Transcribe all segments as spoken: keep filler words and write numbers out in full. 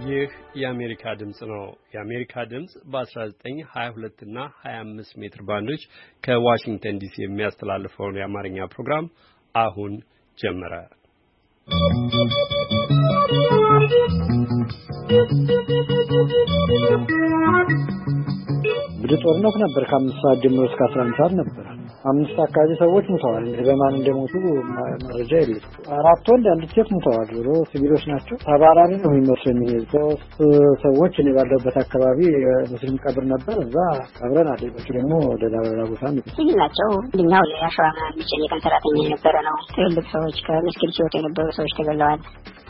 ይህ የአሜሪካ ድምጽ ነው። የአሜሪካ ድምጽ በ1922 እና ሃያ አምስት ሜትር ባንዶች ከዋሽንግተን ዲሲ የሚያስተላልፈውን የአማርኛ ፕሮግራም አሁን ጀመረ። ጦርነት ነበር ከአምስት ሰዓት ጀምሮ እስከ አስራ አንድ ሰዓት ነበር። አምስት አካባቢ ሰዎች ሞተዋል። በማን እንደሞቱ መረጃ የለም። አራት ወንድ አንድ ሴት ሞተዋል። ዞሮ ሲቪሎች ናቸው። ተባራሪ ነው የሚመስለኝ። ሶስት ሰዎች እኔ ባለሁበት አካባቢ ሙስሊም ቀብር ነበር። እዛ ቀብረን አለበት ደግሞ ወደ ዳራ ቦታ ነው ሲቪል ናቸው። ድኛው ለያሸዋና የሚችል የቀን ሰራተኛ የነበረ ነው። ትልልቅ ሰዎች ከመስጊድ ሲወጡ የነበሩ ሰዎች ተገለዋል።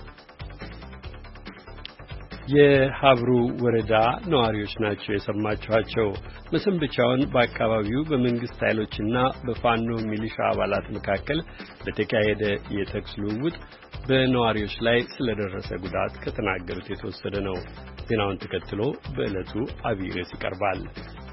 የሀብሩ ወረዳ ነዋሪዎች ናቸው የሰማችኋቸው። መሰንበቻውን በአካባቢው በመንግስት ኃይሎችና በፋኖ ሚሊሻ አባላት መካከል በተካሄደ የተኩስ ልውውጥ በነዋሪዎች ላይ ስለደረሰ ጉዳት ከተናገሩት የተወሰደ ነው። ዜናውን ተከትሎ በዕለቱ አብይ ርዕስ ይቀርባል።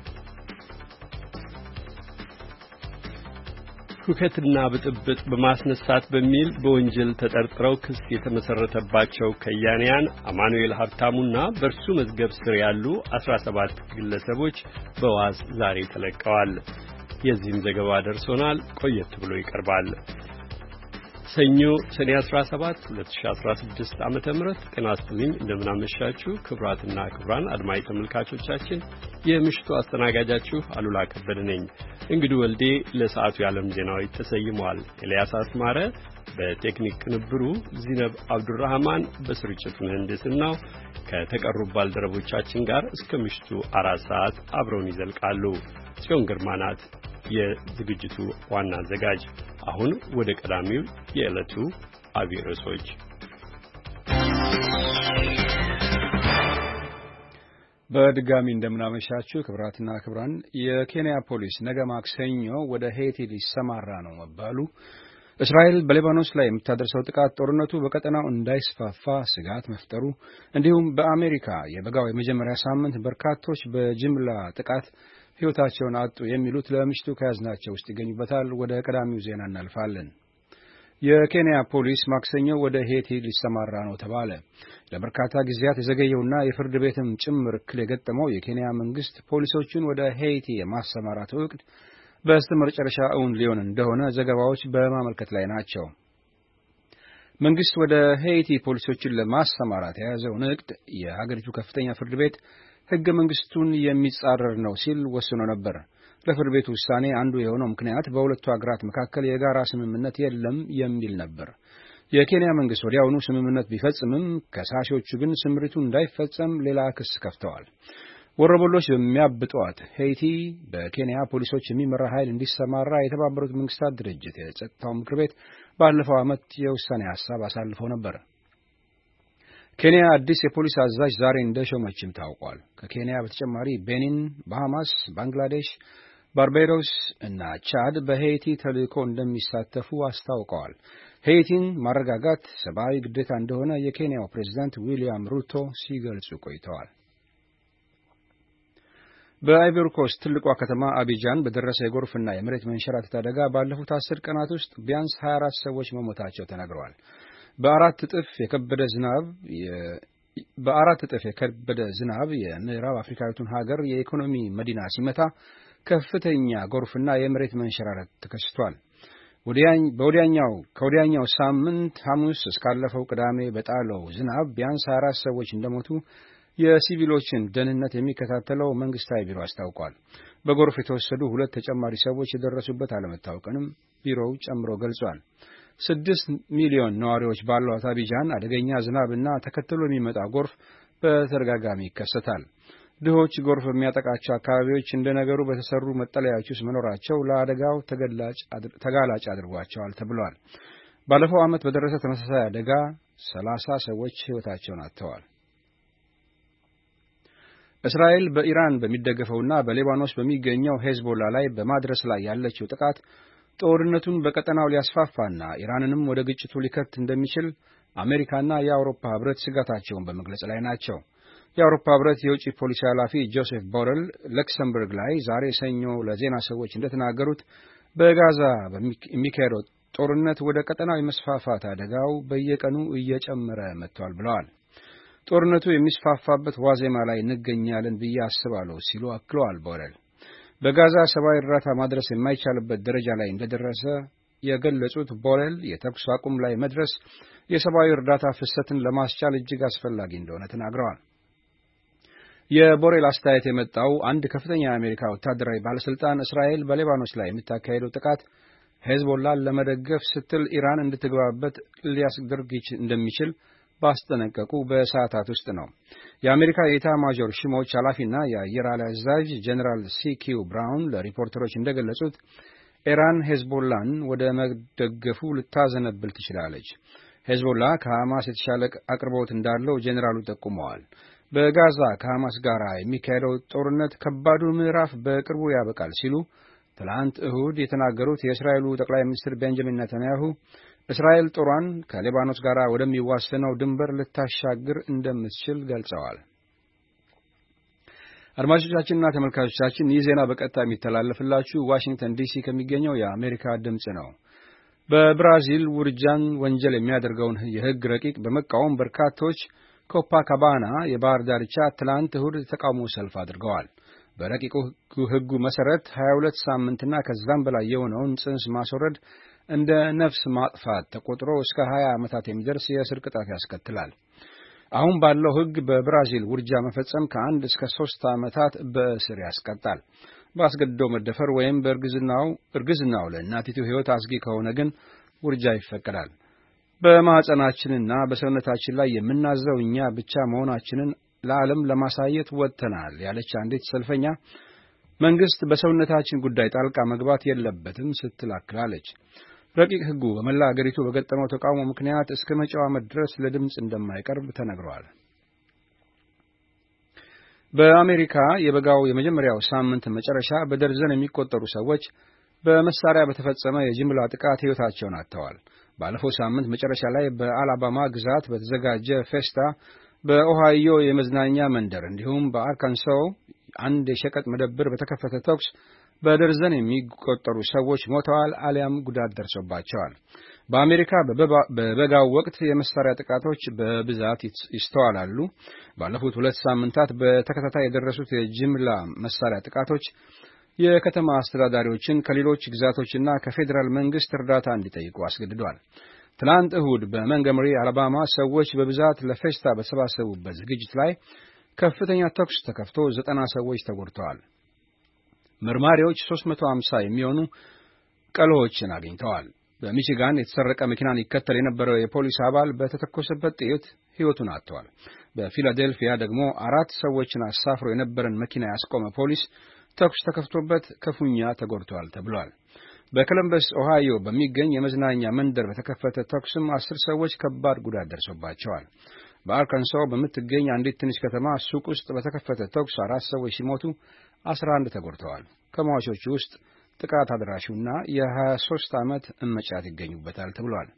ሁከትና ብጥብጥ በማስነሳት በሚል በወንጀል ተጠርጥረው ክስ የተመሰረተባቸው ከያንያን አማኑኤል ሀብታሙና በርሱ መዝገብ ስር ያሉ አስራ ሰባት ግለሰቦች በዋስ ዛሬ ተለቀዋል። የዚህም ዘገባ ደርሶናል፣ ቆየት ብሎ ይቀርባል። ሰኞ ሰኔ አስራ ሰባት ሁለት ሺህ አስራ ስድስት ዓመተ ምህረት ጤና ይስጥልኝ። እንደምን አመሻችሁ ክቡራትና ክቡራን አድማጭ ተመልካቾቻችን። የምሽቱ አስተናጋጃችሁ አሉላ ከበደ ነኝ። እንግዲህ ወልዴ ለሰዓቱ የዓለም ዜናዎች ተሰይሟል። ኤልያስ አስማረ በቴክኒክ ቅንብሩ፣ ዚነብ አብዱራህማን በስርጭት ምህንድስናው ከተቀሩ ባልደረቦቻችን ጋር እስከ ምሽቱ አራት ሰዓት አብረውን ይዘልቃሉ። ጽዮን ግርማ ናት የዝግጅቱ ዋና አዘጋጅ። አሁን ወደ ቀዳሚው የዕለቱ አብይ ርዕሶች። በድጋሚ እንደምናመሻችሁ ክብራትና ክብራን። የኬንያ ፖሊስ ነገ ማክሰኞ ወደ ሄይቲ ሊሰማራ ነው መባሉ፣ እስራኤል በሊባኖስ ላይ የምታደርሰው ጥቃት ጦርነቱ በቀጠናው እንዳይስፋፋ ስጋት መፍጠሩ፣ እንዲሁም በአሜሪካ የበጋው የመጀመሪያ ሳምንት በርካቶች በጅምላ ጥቃት ሕይወታቸውን አጡ የሚሉት ለምሽቱ ከያዝናቸው ውስጥ ይገኙበታል። ወደ ቀዳሚው ዜና እናልፋለን። የኬንያ ፖሊስ ማክሰኞ ወደ ሄይቲ ሊሰማራ ነው ተባለ። ለበርካታ ጊዜያት የዘገየውና የፍርድ ቤትም ጭምር እክል የገጠመው የኬንያ መንግስት ፖሊሶቹን ወደ ሄይቲ የማሰማራት እቅድ በስተመጨረሻ እውን ሊሆን እንደሆነ ዘገባዎች በማመልከት ላይ ናቸው። መንግስት ወደ ሄይቲ ፖሊሶችን ለማሰማራት የያዘውን እቅድ የሀገሪቱ ከፍተኛ ፍርድ ቤት ሕገ መንግስቱን የሚጻረር ነው ሲል ወስኖ ነበር። ለፍርድ ቤቱ ውሳኔ አንዱ የሆነው ምክንያት በሁለቱ አገራት መካከል የጋራ ስምምነት የለም የሚል ነበር። የኬንያ መንግስት ወዲያውኑ ስምምነት ቢፈጽምም ከሳሾቹ ግን ስምሪቱ እንዳይፈጸም ሌላ ክስ ከፍተዋል። ወረበሎች በሚያብጧት ሄይቲ በኬንያ ፖሊሶች የሚመራ ኃይል እንዲሰማራ የተባበሩት መንግስታት ድርጅት የጸጥታው ምክር ቤት ባለፈው ዓመት የውሳኔ ሐሳብ አሳልፈው ነበር። ኬንያ አዲስ የፖሊስ አዛዥ ዛሬ እንደሾመችም ታውቋል። ከኬንያ በተጨማሪ ቤኒን፣ ባሃማስ፣ ባንግላዴሽ፣ ባርባዶስ እና ቻድ በሄይቲ ተልእኮ እንደሚሳተፉ አስታውቀዋል። ሄይቲን ማረጋጋት ሰብአዊ ግዴታ እንደሆነ የኬንያው ፕሬዝዳንት ዊሊያም ሩቶ ሲገልጹ ቆይተዋል። በአይቮሪ ኮስት ትልቋ ከተማ አቢጃን በደረሰ የጎርፍና የመሬት መንሸራተት አደጋ ባለፉት አስር ቀናት ውስጥ ቢያንስ ሀያ አራት ሰዎች መሞታቸው ተነግረዋል። በአራት እጥፍ የከበደ ዝናብ በአራት እጥፍ የከበደ ዝናብ የምዕራብ አፍሪካዊቱን ሀገር የኢኮኖሚ መዲና ሲመታ ከፍተኛ ጎርፍና የመሬት መንሸራተት ተከስቷል። በወዲያኛው ከወዲያኛው ሳምንት ሐሙስ እስካለፈው ቅዳሜ በጣለው ዝናብ ቢያንስ ሀያ አራት ሰዎች እንደሞቱ የሲቪሎችን ደህንነት የሚከታተለው መንግስታዊ ቢሮ አስታውቋል። በጎርፍ የተወሰዱ ሁለት ተጨማሪ ሰዎች የደረሱበት አለመታወቅንም ቢሮው ጨምሮ ገልጿል። ስድስት ሚሊዮን ነዋሪዎች ባሏት አቢጃን አደገኛ ዝናብና ተከትሎ የሚመጣ ጎርፍ በተደጋጋሚ ይከሰታል። ድሆች ጎርፍ በሚያጠቃቸው አካባቢዎች እንደ ነገሩ በተሰሩ መጠለያዎች ውስጥ መኖራቸው ለአደጋው ተጋላጭ አድርጓቸዋል ተብሏል። ባለፈው ዓመት በደረሰ ተመሳሳይ አደጋ ሰላሳ ሰዎች ሕይወታቸውን አጥተዋል። እስራኤል በኢራን በሚደገፈውና በሊባኖስ በሚገኘው ሄዝቦላ ላይ በማድረስ ላይ ያለችው ጥቃት ጦርነቱን በቀጠናው ሊያስፋፋና ኢራንንም ወደ ግጭቱ ሊከት እንደሚችል አሜሪካና የአውሮፓ ህብረት ስጋታቸውን በመግለጽ ላይ ናቸው። የአውሮፓ ህብረት የውጭ ፖሊሲ ኃላፊ ጆሴፍ ቦረል ለክሰምበርግ ላይ ዛሬ ሰኞ ለዜና ሰዎች እንደተናገሩት በጋዛ የሚካሄደው ጦርነት ወደ ቀጠናው የመስፋፋት አደጋው በየቀኑ እየጨመረ መጥቷል ብለዋል። ጦርነቱ የሚስፋፋበት ዋዜማ ላይ እንገኛለን ብዬ አስባለሁ ሲሉ አክለዋል። ቦሬል በጋዛ ሰብአዊ እርዳታ ማድረስ የማይቻልበት ደረጃ ላይ እንደደረሰ የገለጹት ቦሬል የተኩስ አቁም ላይ መድረስ የሰብአዊ እርዳታ ፍሰትን ለማስቻል እጅግ አስፈላጊ እንደሆነ ተናግረዋል። የቦሬል አስተያየት የመጣው አንድ ከፍተኛ የአሜሪካ ወታደራዊ ባለስልጣን እስራኤል በሊባኖስ ላይ የምታካሄደው ጥቃት ሄዝቦላን ለመደገፍ ስትል ኢራን እንድትገባበት ሊያስደርግ እንደሚችል ባስጠነቀቁ በሰዓታት ውስጥ ነው። የአሜሪካ የኢታማዦር ሹሞች ኃላፊና የአየር ኃይል አዛዥ ጀነራል ሲኪው ብራውን ለሪፖርተሮች እንደገለጹት ኢራን ሄዝቦላን ወደ መደገፉ ልታዘነብል ትችላለች። ሄዝቦላ ከሐማስ የተሻለ አቅርቦት እንዳለው ጄኔራሉ ጠቁመዋል። በጋዛ ከሐማስ ጋር የሚካሄደው ጦርነት ከባዱ ምዕራፍ በቅርቡ ያበቃል ሲሉ ትላንት እሁድ የተናገሩት የእስራኤሉ ጠቅላይ ሚኒስትር ቤንጃሚን ኔታንያሁ እስራኤል ጦሯን ከሊባኖስ ጋር ወደሚዋሰነው ድንበር ልታሻግር እንደምትችል ገልጸዋል። አድማጮቻችንና ተመልካቾቻችን ይህ ዜና በቀጥታ የሚተላለፍላችሁ ዋሽንግተን ዲሲ ከሚገኘው የአሜሪካ ድምጽ ነው። በብራዚል ውርጃን ወንጀል የሚያደርገውን የሕግ ረቂቅ በመቃወም በርካቶች ኮፓካባና የባህር ዳርቻ ትላንት እሁድ ተቃውሞ ሰልፍ አድርገዋል። በረቂቁ ሕጉ መሰረት ሀያ ሁለት ሳምንትና ከዛም በላይ የሆነውን ጽንስ ማስወረድ እንደ ነፍስ ማጥፋት ተቆጥሮ እስከ ሀያ ዓመታት የሚደርስ የእስር ቅጣት ያስከትላል። አሁን ባለው ሕግ በብራዚል ውርጃ መፈጸም ከአንድ እስከ ሶስት ዓመታት በእስር ያስቀጣል። በአስገድዶ መደፈር ወይም በእርግዝናው እርግዝናው ለእናቲቱ ሕይወት አስጊ ከሆነ ግን ውርጃ ይፈቀዳል። በማህፀናችንና በሰውነታችን ላይ የምናዘው እኛ ብቻ መሆናችንን ለዓለም ለማሳየት ወጥተናል ያለች አንዲት ሰልፈኛ መንግስት በሰውነታችን ጉዳይ ጣልቃ መግባት የለበትም ስትል አክላለች። ረቂቅ ሕጉ በመላ አገሪቱ በገጠመው ተቃውሞ ምክንያት እስከ መጪው ዓመት ድረስ ለድምፅ እንደማይቀርብ ተነግሯል። በአሜሪካ የበጋው የመጀመሪያው ሳምንት መጨረሻ በደርዘን የሚቆጠሩ ሰዎች በመሳሪያ በተፈጸመ የጅምላ ጥቃት ሕይወታቸውን አጥተዋል። ባለፈው ሳምንት መጨረሻ ላይ በአላባማ ግዛት በተዘጋጀ ፌስታ፣ በኦሃዮ የመዝናኛ መንደር እንዲሁም በአርካንሳው አንድ የሸቀጥ መደብር በተከፈተ ተኩስ በደርዘን የሚቆጠሩ ሰዎች ሞተዋል አሊያም ጉዳት ደርሶባቸዋል። በአሜሪካ በበጋው ወቅት የመሳሪያ ጥቃቶች በብዛት ይስተዋላሉ። ባለፉት ሁለት ሳምንታት በተከታታይ የደረሱት የጅምላ መሳሪያ ጥቃቶች የከተማ አስተዳዳሪዎችን ከሌሎች ግዛቶችና ከፌዴራል መንግስት እርዳታ እንዲጠይቁ አስገድዷል። ትናንት እሁድ በመንገምሪ አላባማ ሰዎች በብዛት ለፌስታ በተሰባሰቡበት ዝግጅት ላይ ከፍተኛ ተኩስ ተከፍቶ ዘጠና ሰዎች ተጎድተዋል። መርማሪዎች ሶስት መቶ ሃምሳ የሚሆኑ ቀለዎችን አግኝተዋል። በሚቺጋን የተሰረቀ መኪናን ይከተል የነበረው የፖሊስ አባል በተተኮሰበት ጥይት ሕይወቱን አጥቷል። በፊላዴልፊያ ደግሞ አራት ሰዎችን አሳፍሮ የነበረን መኪና ያስቆመ ፖሊስ ተኩስ ተከፍቶበት ክፉኛ ተጎድቷል ተብሏል። በኮሎምበስ ኦሃዮ በሚገኝ የመዝናኛ መንደር በተከፈተ ተኩስም አስር ሰዎች ከባድ ጉዳት ደርሶባቸዋል። በአርካንሳው በምትገኝ አንዲት ትንሽ ከተማ ሱቅ ውስጥ በተከፈተ ተኩስ አራት ሰዎች ሲሞቱ አስራ አንድ ተጎድተዋል። ከሟቾቹ ውስጥ ጥቃት አድራሹና የሀያ ሦስት ዓመት እመጫት ይገኙበታል ተብሏል።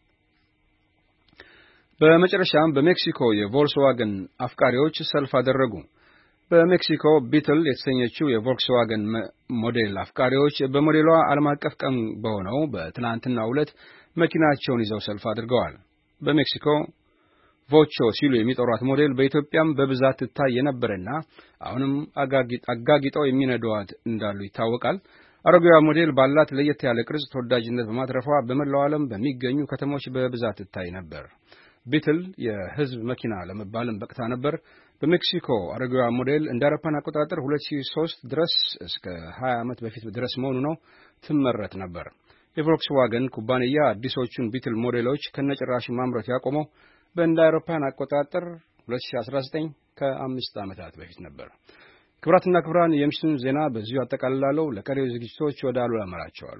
በመጨረሻም በሜክሲኮ የቮልክስዋገን አፍቃሪዎች ሰልፍ አደረጉ። በሜክሲኮ ቢትል የተሰኘችው የቮልክስዋገን ሞዴል አፍቃሪዎች በሞዴሏ ዓለም አቀፍ ቀን በሆነው በትናንትናው ዕለት መኪናቸውን ይዘው ሰልፍ አድርገዋል። በሜክሲኮ ቮቾ ሲሉ የሚጠሯት ሞዴል በኢትዮጵያም በብዛት ትታይ የነበረና አሁንም አጋጊጠው የሚነዷት እንዳሉ ይታወቃል። አሮጌዋ ሞዴል ባላት ለየት ያለ ቅርጽ ተወዳጅነት በማትረፏ በመላው ዓለም በሚገኙ ከተሞች በብዛት ትታይ ነበር። ቢትል የሕዝብ መኪና ለመባልም በቅታ ነበር። በሜክሲኮ አሮጌዋ ሞዴል እንደ አውሮፓውያን አቆጣጠር ሁለት ሺህ ሦስት ድረስ እስከ ሀያ ዓመት በፊት ድረስ መሆኑ ነው ትመረት ነበር። የቮልክስዋገን ኩባንያ አዲሶቹን ቢትል ሞዴሎች ከነጭራሹ ማምረት ያቆመው በእንደ አውሮፓውያን አቆጣጠር ሁለት ሺህ አስራ ዘጠኝ ከአምስት ዓመታት በፊት ነበር። ክቡራትና ክቡራን የምሽቱን ዜና በዚሁ አጠቃልላለሁ። ለቀሪው ዝግጅቶች ወደ አሉላ አመራቸዋለሁ።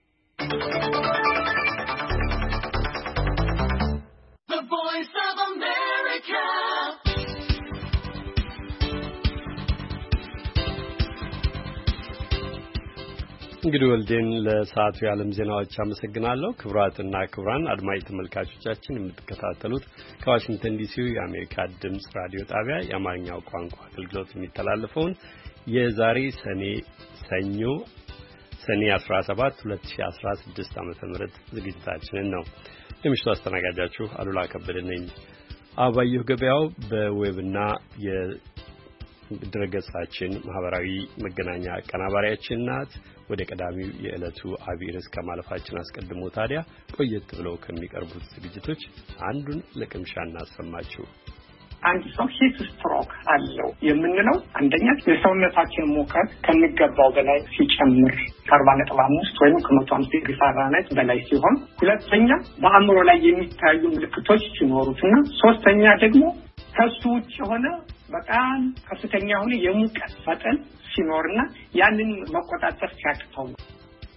እንግዲህ ወልዴን ለሰዓቱ የዓለም ዜናዎች አመሰግናለሁ። ክቡራትና ክቡራን አድማጭ ተመልካቾቻችን የምትከታተሉት ከዋሽንግተን ዲሲው የአሜሪካ ድምፅ ራዲዮ ጣቢያ የአማርኛው ቋንቋ አገልግሎት የሚተላለፈውን የዛሬ ሰኔ ሰኞ ሰኔ አስራ ሰባት ሁለት ሺህ አስራ ስድስት ዓመተ ምህረት ዝግጅታችንን ነው። የምሽቱ አስተናጋጃችሁ አሉላ ከበደ ነኝ። አባየሁ ገበያው በዌብና የድረገጻችን ማህበራዊ መገናኛ አቀናባሪያችን ናት። ወደ ቀዳሚው የዕለቱ አብይ ርዕስ ከማለፋችን አስቀድሞ ታዲያ ቆየት ብለው ከሚቀርቡት ዝግጅቶች አንዱን ለቅምሻ እናሰማችሁ። አንድ ሰው ሂት ስትሮክ አለው የምንለው አንደኛ የሰውነታችን ሙቀት ከሚገባው በላይ ሲጨምር ከአርባ ነጥብ አምስት ወይም ከመቶ አምስት ዲግሪ ፋራናይት በላይ ሲሆን፣ ሁለተኛ በአእምሮ ላይ የሚታዩ ምልክቶች ሲኖሩትና ሶስተኛ ደግሞ ከሱ ውጭ የሆነ በጣም ከፍተኛ የሆነ የሙቀት መጠን ሲኖርና ያንን መቆጣጠር ሲያቅተው ነው።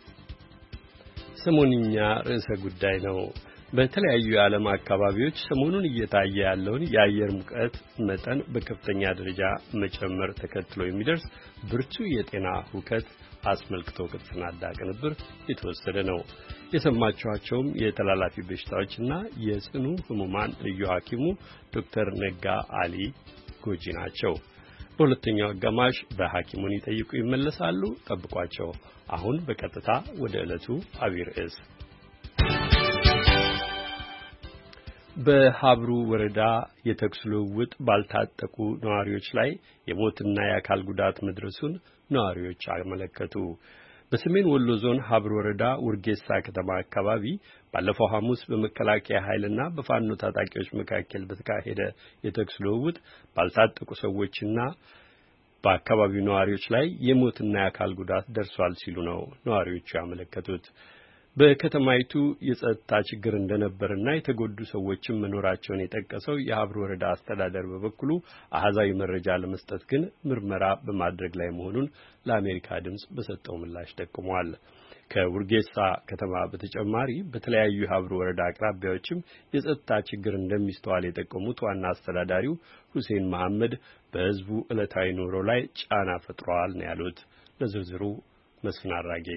ሰሞንኛ ርዕሰ ጉዳይ ነው። በተለያዩ የዓለም አካባቢዎች ሰሞኑን እየታየ ያለውን የአየር ሙቀት መጠን በከፍተኛ ደረጃ መጨመር ተከትሎ የሚደርስ ብርቱ የጤና ሁከት አስመልክቶ ከተሰናዳ ቅንብር የተወሰደ ነው። የሰማችኋቸውም የተላላፊ በሽታዎችና የጽኑ ህሙማን ልዩ ሐኪሙ ዶክተር ነጋ አሊ ጎጂ ናቸው። በሁለተኛው አጋማሽ በሐኪሙን ይጠይቁ ይመለሳሉ። ጠብቋቸው። አሁን በቀጥታ ወደ ዕለቱ አብይ ርዕስ። በሀብሩ ወረዳ የተኩስ ልውውጥ ባልታጠቁ ነዋሪዎች ላይ የሞትና የአካል ጉዳት መድረሱን ነዋሪዎች አመለከቱ። በሰሜን ወሎ ዞን ሀብሩ ወረዳ ውርጌሳ ከተማ አካባቢ ባለፈው ሐሙስ በመከላከያ ኃይልና በፋኖ ታጣቂዎች መካከል በተካሄደ የተኩስ ልውውጥ ባልታጠቁ ሰዎችና በአካባቢው ነዋሪዎች ላይ የሞትና የአካል ጉዳት ደርሷል ሲሉ ነው ነዋሪዎቹ ያመለከቱት። በከተማይቱ የጸጥታ ችግር እንደነበርና የተጎዱ ሰዎችም መኖራቸውን የጠቀሰው የሀብሩ ወረዳ አስተዳደር በበኩሉ አሃዛዊ መረጃ ለመስጠት ግን ምርመራ በማድረግ ላይ መሆኑን ለአሜሪካ ድምጽ በሰጠው ምላሽ ጠቁሟል። ከውርጌሳ ከተማ በተጨማሪ በተለያዩ የሀብሩ ወረዳ አቅራቢያዎችም የጸጥታ ችግር እንደሚስተዋል የጠቆሙት ዋና አስተዳዳሪው ሁሴን መሐመድ በህዝቡ ዕለታዊ ኑሮ ላይ ጫና ፈጥሯል ነው ያሉት። ለዝርዝሩ መስፍን አራጌ።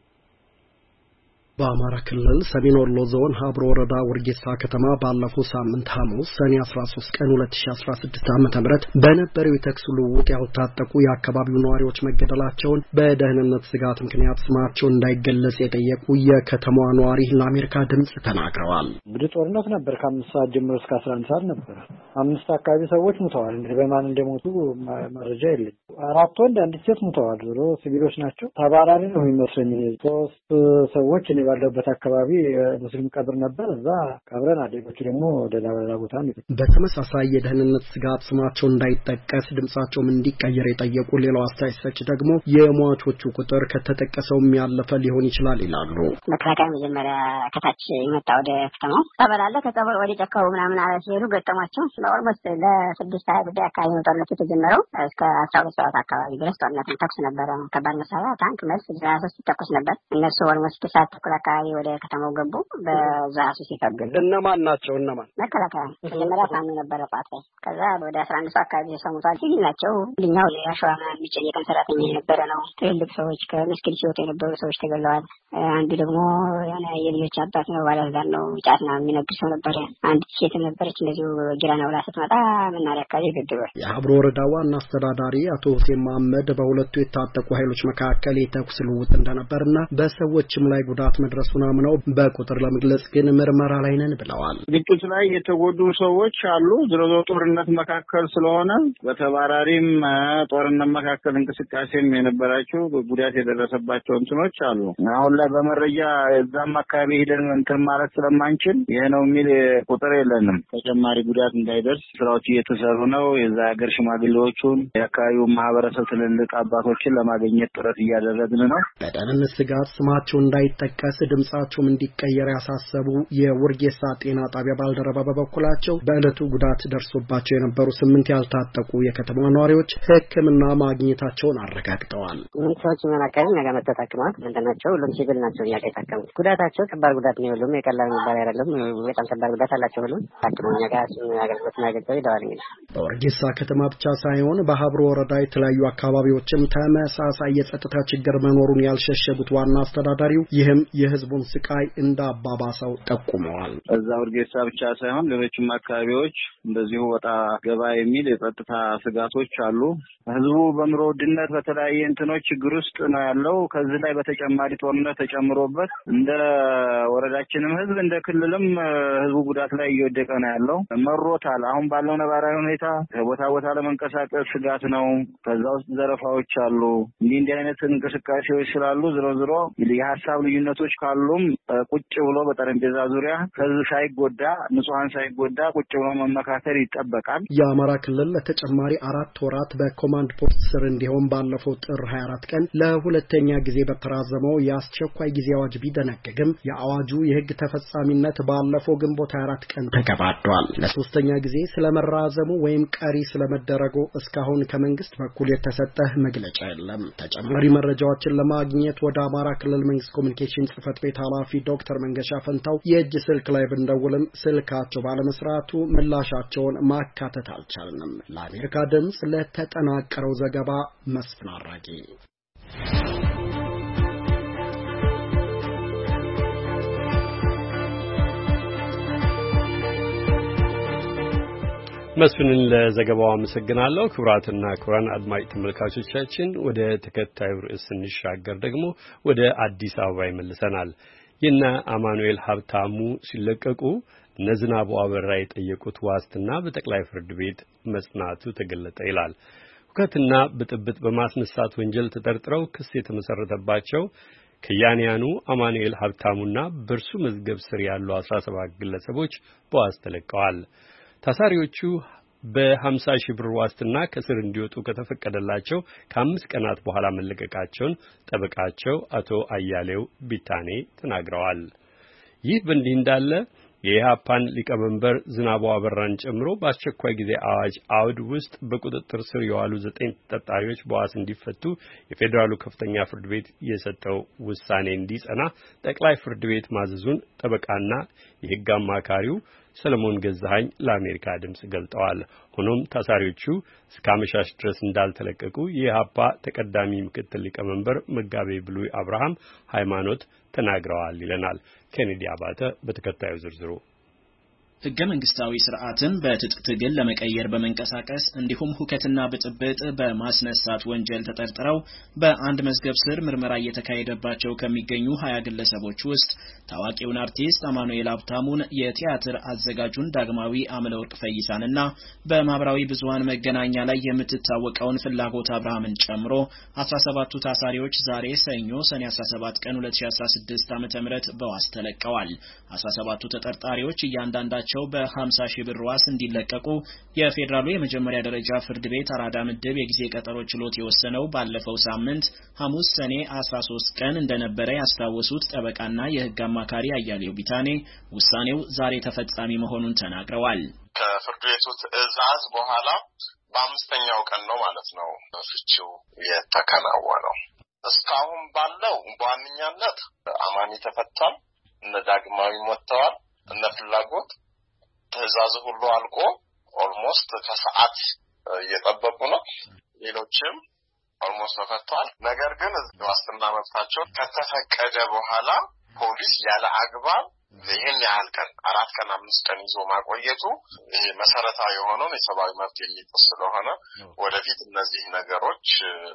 በአማራ ክልል ሰሜን ወሎ ዞን ሀብሮ ወረዳ ውርጌሳ ከተማ ባለፈው ሳምንት ሐሙስ ሰኔ አስራ ሶስት ቀን ሁለት ሺህ አስራ ስድስት ዓመተ ምህረት በነበረው የተኩስ ልውውጥ ያልታጠቁ የአካባቢው ነዋሪዎች መገደላቸውን በደህንነት ስጋት ምክንያት ስማቸው እንዳይገለጽ የጠየቁ የከተማዋ ነዋሪ ለአሜሪካ ድምጽ ተናግረዋል። እንግዲህ ጦርነት ነበር። ከአምስት ሰዓት ጀምሮ እስከ አስራ አንድ ሰዓት ነበር። አምስት አካባቢ ሰዎች ሙተዋል። እንግዲህ በማን እንደሞቱ መረጃ የለኝም። አራት ወንድ አንድ ሴት ሙተዋል። ዞሮ ሲቪሎች ናቸው። ተባራሪ ነው የሚመስለኝ። ሶስት ሰዎች እኔ ባለበት አካባቢ ሙስሊም ቀብር ነበር። እዛ ቀብረን አደጎቹ ደግሞ ወደ ሌላ ቦታ ነው። በተመሳሳይ የደህንነት ስጋት ስማቸው እንዳይጠቀስ ድምጻቸውም እንዲቀየር የጠየቁ ሌላው አስተያየት ሰጪ ደግሞ የሟቾቹ ቁጥር ከተጠቀሰውም ያለፈ ሊሆን ይችላል ይላሉ። መከላከያ መጀመሪያ ከታች የመጣ ወደ ከተማው ተበላለ ከጸበል ወደ ጨካው ምናምን አለ ሲሄዱ ገጠሟቸው። ኦልሞስት ለስድስት ሀያ ጉዳይ አካባቢ ነው ጦርነቱ የተጀመረው። እስከ አስራ ሁለት ሰዓት አካባቢ ድረስ ጦርነቱ ተኩስ ነበረ። ከባድ መሳሪያ ታንክ መልስ ሀያ ሶስት ተኩስ ነበር። እነሱ ኦልሞስት ሰዓት አካባቢ ወደ ከተማው ገቡ። በዛሱ ሲፈግል እነማን ናቸው? እነማን መከላከያ መጀመሪያ ፋኖ ነበረ ፋት ላይ ከዛ ወደ አስራ አንድ ሰዓት አካባቢ ሰሙታል። ሲቪል ናቸው። ልኛው የአሸዋማ የሚጨኝ የቀን ሰራተኛ የነበረ ነው። ትልልቅ ሰዎች ከመስጊድ ሲወጡ የነበሩ ሰዎች ተገለዋል። አንዱ ደግሞ ያለ የልጆች አባት ነው። ባለዛር ነው። ጫት ነው የሚነግድ ሰው ነበረ። አንድ ሴት ነበረች እንደዚሁ ጊራና ብላ ስትመጣ መናሪያ አካባቢ ገድሏል። የሀብሮ ወረዳ ዋና አስተዳዳሪ አቶ ሁሴን መሐመድ በሁለቱ የታጠቁ ኃይሎች መካከል የተኩስ ልውውጥ እንደነበርና በሰዎችም ላይ ጉዳት መድረሱን አምነው በቁጥር ለመግለጽ ግን ምርመራ ላይ ነን ብለዋል። ግጭት ላይ የተጎዱ ሰዎች አሉ። ዝሮዞ ጦርነት መካከል ስለሆነ በተባራሪም ጦርነት መካከል እንቅስቃሴም የነበራቸው ጉዳት የደረሰባቸው እንትኖች አሉ። አሁን ላይ በመረጃ እዛም አካባቢ ሄደን እንትን ማለት ስለማንችል ይሄ ነው የሚል ቁጥር የለንም። ተጨማሪ ጉዳት እንዳይደርስ ስራዎች እየተሰሩ ነው። የዛ ሀገር ሽማግሌዎቹን የአካባቢው ማህበረሰብ ትልልቅ አባቶችን ለማግኘት ጥረት እያደረግን ነው። በደህንነት ስጋት ስማቸው እንዳይጠቀስ ድምጻቸውም እንዲቀየር ያሳሰቡ የውርጌሳ ጤና ጣቢያ ባልደረባ በበኩላቸው በዕለቱ ጉዳት ደርሶባቸው የነበሩ ስምንት ያልታጠቁ የከተማ ነዋሪዎች ሕክምና ማግኘታቸውን አረጋግጠዋል። ሰዎች መናከል ነገር መተታከማት እንደናቸው ሁሉም ሲቪል ናቸው። ያቀ ታከሙ ጉዳታቸው ከባድ ጉዳት ነው። ሁሉም የቀላል የሚባል አይደለም። በጣም ከባድ ጉዳት አላቸው። ሁሉም ታክመው ያጋ አገልግሎት ማግኘት ይደዋል። እንግዲህ በውርጌሳ ከተማ ብቻ ሳይሆን በሀብሮ ወረዳ የተለያዩ አካባቢዎችም ተመሳሳይ የጸጥታ ችግር መኖሩን ያልሸሸጉት ዋና አስተዳዳሪው ይህም የህዝቡን ስቃይ እንዳባባሰው ጠቁመዋል። እዛው ወርጌሳ ብቻ ሳይሆን ሌሎችም አካባቢዎች እንደዚሁ ወጣ ገባ የሚል የጸጥታ ስጋቶች አሉ። ህዝቡ በኑሮ ውድነት በተለያየ እንትኖች ችግር ውስጥ ነው ያለው። ከዚህ ላይ በተጨማሪ ጦርነት ተጨምሮበት እንደ ወረዳችንም ህዝብ እንደ ክልልም ህዝቡ ጉዳት ላይ እየወደቀ ነው ያለው። መሮታል። አሁን ባለው ነባራዊ ሁኔታ ከቦታ ቦታ ለመንቀሳቀስ ስጋት ነው። ከዛ ውስጥ ዘረፋዎች አሉ። እንዲህ እንዲህ አይነት እንቅስቃሴዎች ስላሉ ዝሮ ዝሮ የሀሳብ ልዩነቶች ካሉም ቁጭ ብሎ በጠረጴዛ ዙሪያ ህዝብ ሳይጎዳ ንጹሃን ሳይጎዳ ቁጭ ብሎ መመካከር ይጠበቃል። የአማራ ክልል ለተጨማሪ አራት ወራት በኮማንድ ፖስት ስር እንዲሆን ባለፈው ጥር ሃያ አራት ቀን ለሁለተኛ ጊዜ በተራዘመው የአስቸኳይ ጊዜ አዋጅ ቢደነገግም የአዋጁ የህግ ተፈጻሚነት ባለፈው ግንቦት ሃያ አራት ቀን ተገባዷል። ለሶስተኛ ጊዜ ስለመራዘሙ ወይም ቀሪ ስለመደረጉ እስካሁን ከመንግስት በኩል የተሰጠ መግለጫ የለም። ተጨማሪ መረጃዎችን ለማግኘት ወደ አማራ ክልል መንግስት ኮሙኒኬሽን ጽህፈት ቤት ኃላፊ ዶክተር መንገሻ ፈንታው የእጅ ስልክ ላይ ብንደውልም ስልካቸው ባለመስራቱ ምላሻቸውን ማካተት አልቻልንም። ለአሜሪካ ድምጽ ለተጠናቀረው ዘገባ መስፍን አራጌ። መስፍንን ለዘገባው አመሰግናለሁ። ክቡራትና ክቡራን አድማጭ ተመልካቾቻችን ወደ ተከታዩ ርዕስ እንሻገር ደግሞ ወደ አዲስ አበባ ይመልሰናል። የነ አማኑኤል ሀብታሙ ሲለቀቁ እነ ዝናቡ አበራ የጠየቁት ዋስትና በጠቅላይ ፍርድ ቤት መጽናቱ ተገለጠ ይላል። ሁከትና ብጥብጥ በማስነሳት ወንጀል ተጠርጥረው ክስ የተመሰረተባቸው ከያንያኑ አማኑኤል ሀብታሙና በርሱ መዝገብ ስር ያሉ አስራ ሰባት ግለሰቦች በዋስ ተለቀዋል። ታሳሪዎቹ በሀምሳ ሺህ ብር ዋስትና ከስር እንዲወጡ ከተፈቀደላቸው ከአምስት ቀናት በኋላ መለቀቃቸውን ጠበቃቸው አቶ አያሌው ቢታኔ ተናግረዋል። ይህ በእንዲህ እንዳለ የኢህአፓን ሊቀመንበር ዝናቡ አበራን ጨምሮ በአስቸኳይ ጊዜ አዋጅ አውድ ውስጥ በቁጥጥር ስር የዋሉ ዘጠኝ ተጠርጣሪዎች በዋስ እንዲፈቱ የፌዴራሉ ከፍተኛ ፍርድ ቤት የሰጠው ውሳኔ እንዲጸና ጠቅላይ ፍርድ ቤት ማዘዙን ጠበቃና የሕግ አማካሪው ሰለሞን ገዛኸኝ ለአሜሪካ ድምጽ ገልጠዋል። ሆኖም ታሳሪዎቹ እስከ አመሻሽ ድረስ እንዳልተለቀቁ የኢህአፓ ተቀዳሚ ምክትል ሊቀመንበር መጋቤ ብሉይ አብርሃም ሃይማኖት ተናግረዋል ይለናል ኬኔዲ አባተ በተከታዩ ዝርዝሩ። ህገ መንግስታዊ ስርዓትን በትጥቅ ትግል ለመቀየር በመንቀሳቀስ እንዲሁም ሁከትና ብጥብጥ በማስነሳት ወንጀል ተጠርጥረው በአንድ መዝገብ ስር ምርመራ እየተካሄደባቸው ከሚገኙ ሀያ ግለሰቦች ውስጥ ታዋቂውን አርቲስት አማኑኤል ሀብታሙን፣ የቲያትር አዘጋጁን ዳግማዊ አምለወርቅ ፈይሳንና በማህበራዊ ብዙሃን መገናኛ ላይ የምትታወቀውን ፍላጎት አብርሃምን ጨምሮ አስራ ሰባቱ ታሳሪዎች ዛሬ ሰኞ ሰኔ አስራ ሰባት ቀን ሁለት ሺህ አስራ ስድስት ዓመተ ምህረት በዋስ ተለቀዋል። አስራ ሰባቱ ተጠርጣሪዎች እያንዳንዳቸው በሀምሳ ሺህ ብር ዋስ እንዲለቀቁ የፌዴራሉ የመጀመሪያ ደረጃ ፍርድ ቤት አራዳ ምድብ የጊዜ ቀጠሮ ችሎት የወሰነው ባለፈው ሳምንት ሐሙስ ሰኔ አስራ ሶስት ቀን እንደነበረ ያስታወሱት ጠበቃና የሕግ አማካሪ አያሌው ቢታኔ ውሳኔው ዛሬ ተፈጻሚ መሆኑን ተናግረዋል። ከፍርድ ቤቱ ትዕዛዝ በኋላ በአምስተኛው ቀን ነው ማለት ነው ፍቺው የተከናወነው። እስካሁን ባለው በዋነኛነት አማኒ ተፈቷል፣ እነ ዳግማዊ ወጥተዋል፣ እነ ፍላጎት ትዕዛዝ ሁሉ አልቆ ኦልሞስት ከሰዓት እየጠበቁ ነው። ሌሎችም ኦልሞስት ተፈቷል። ነገር ግን ዋስትና መብታቸው ከተፈቀደ በኋላ ፖሊስ ያለ አግባብ ይህን ያህል ቀን አራት ቀን አምስት ቀን ይዞ ማቆየቱ ይሄ መሰረታዊ የሆነውን የሰብአዊ መብት የሚጥስ ስለሆነ ወደፊት እነዚህ ነገሮች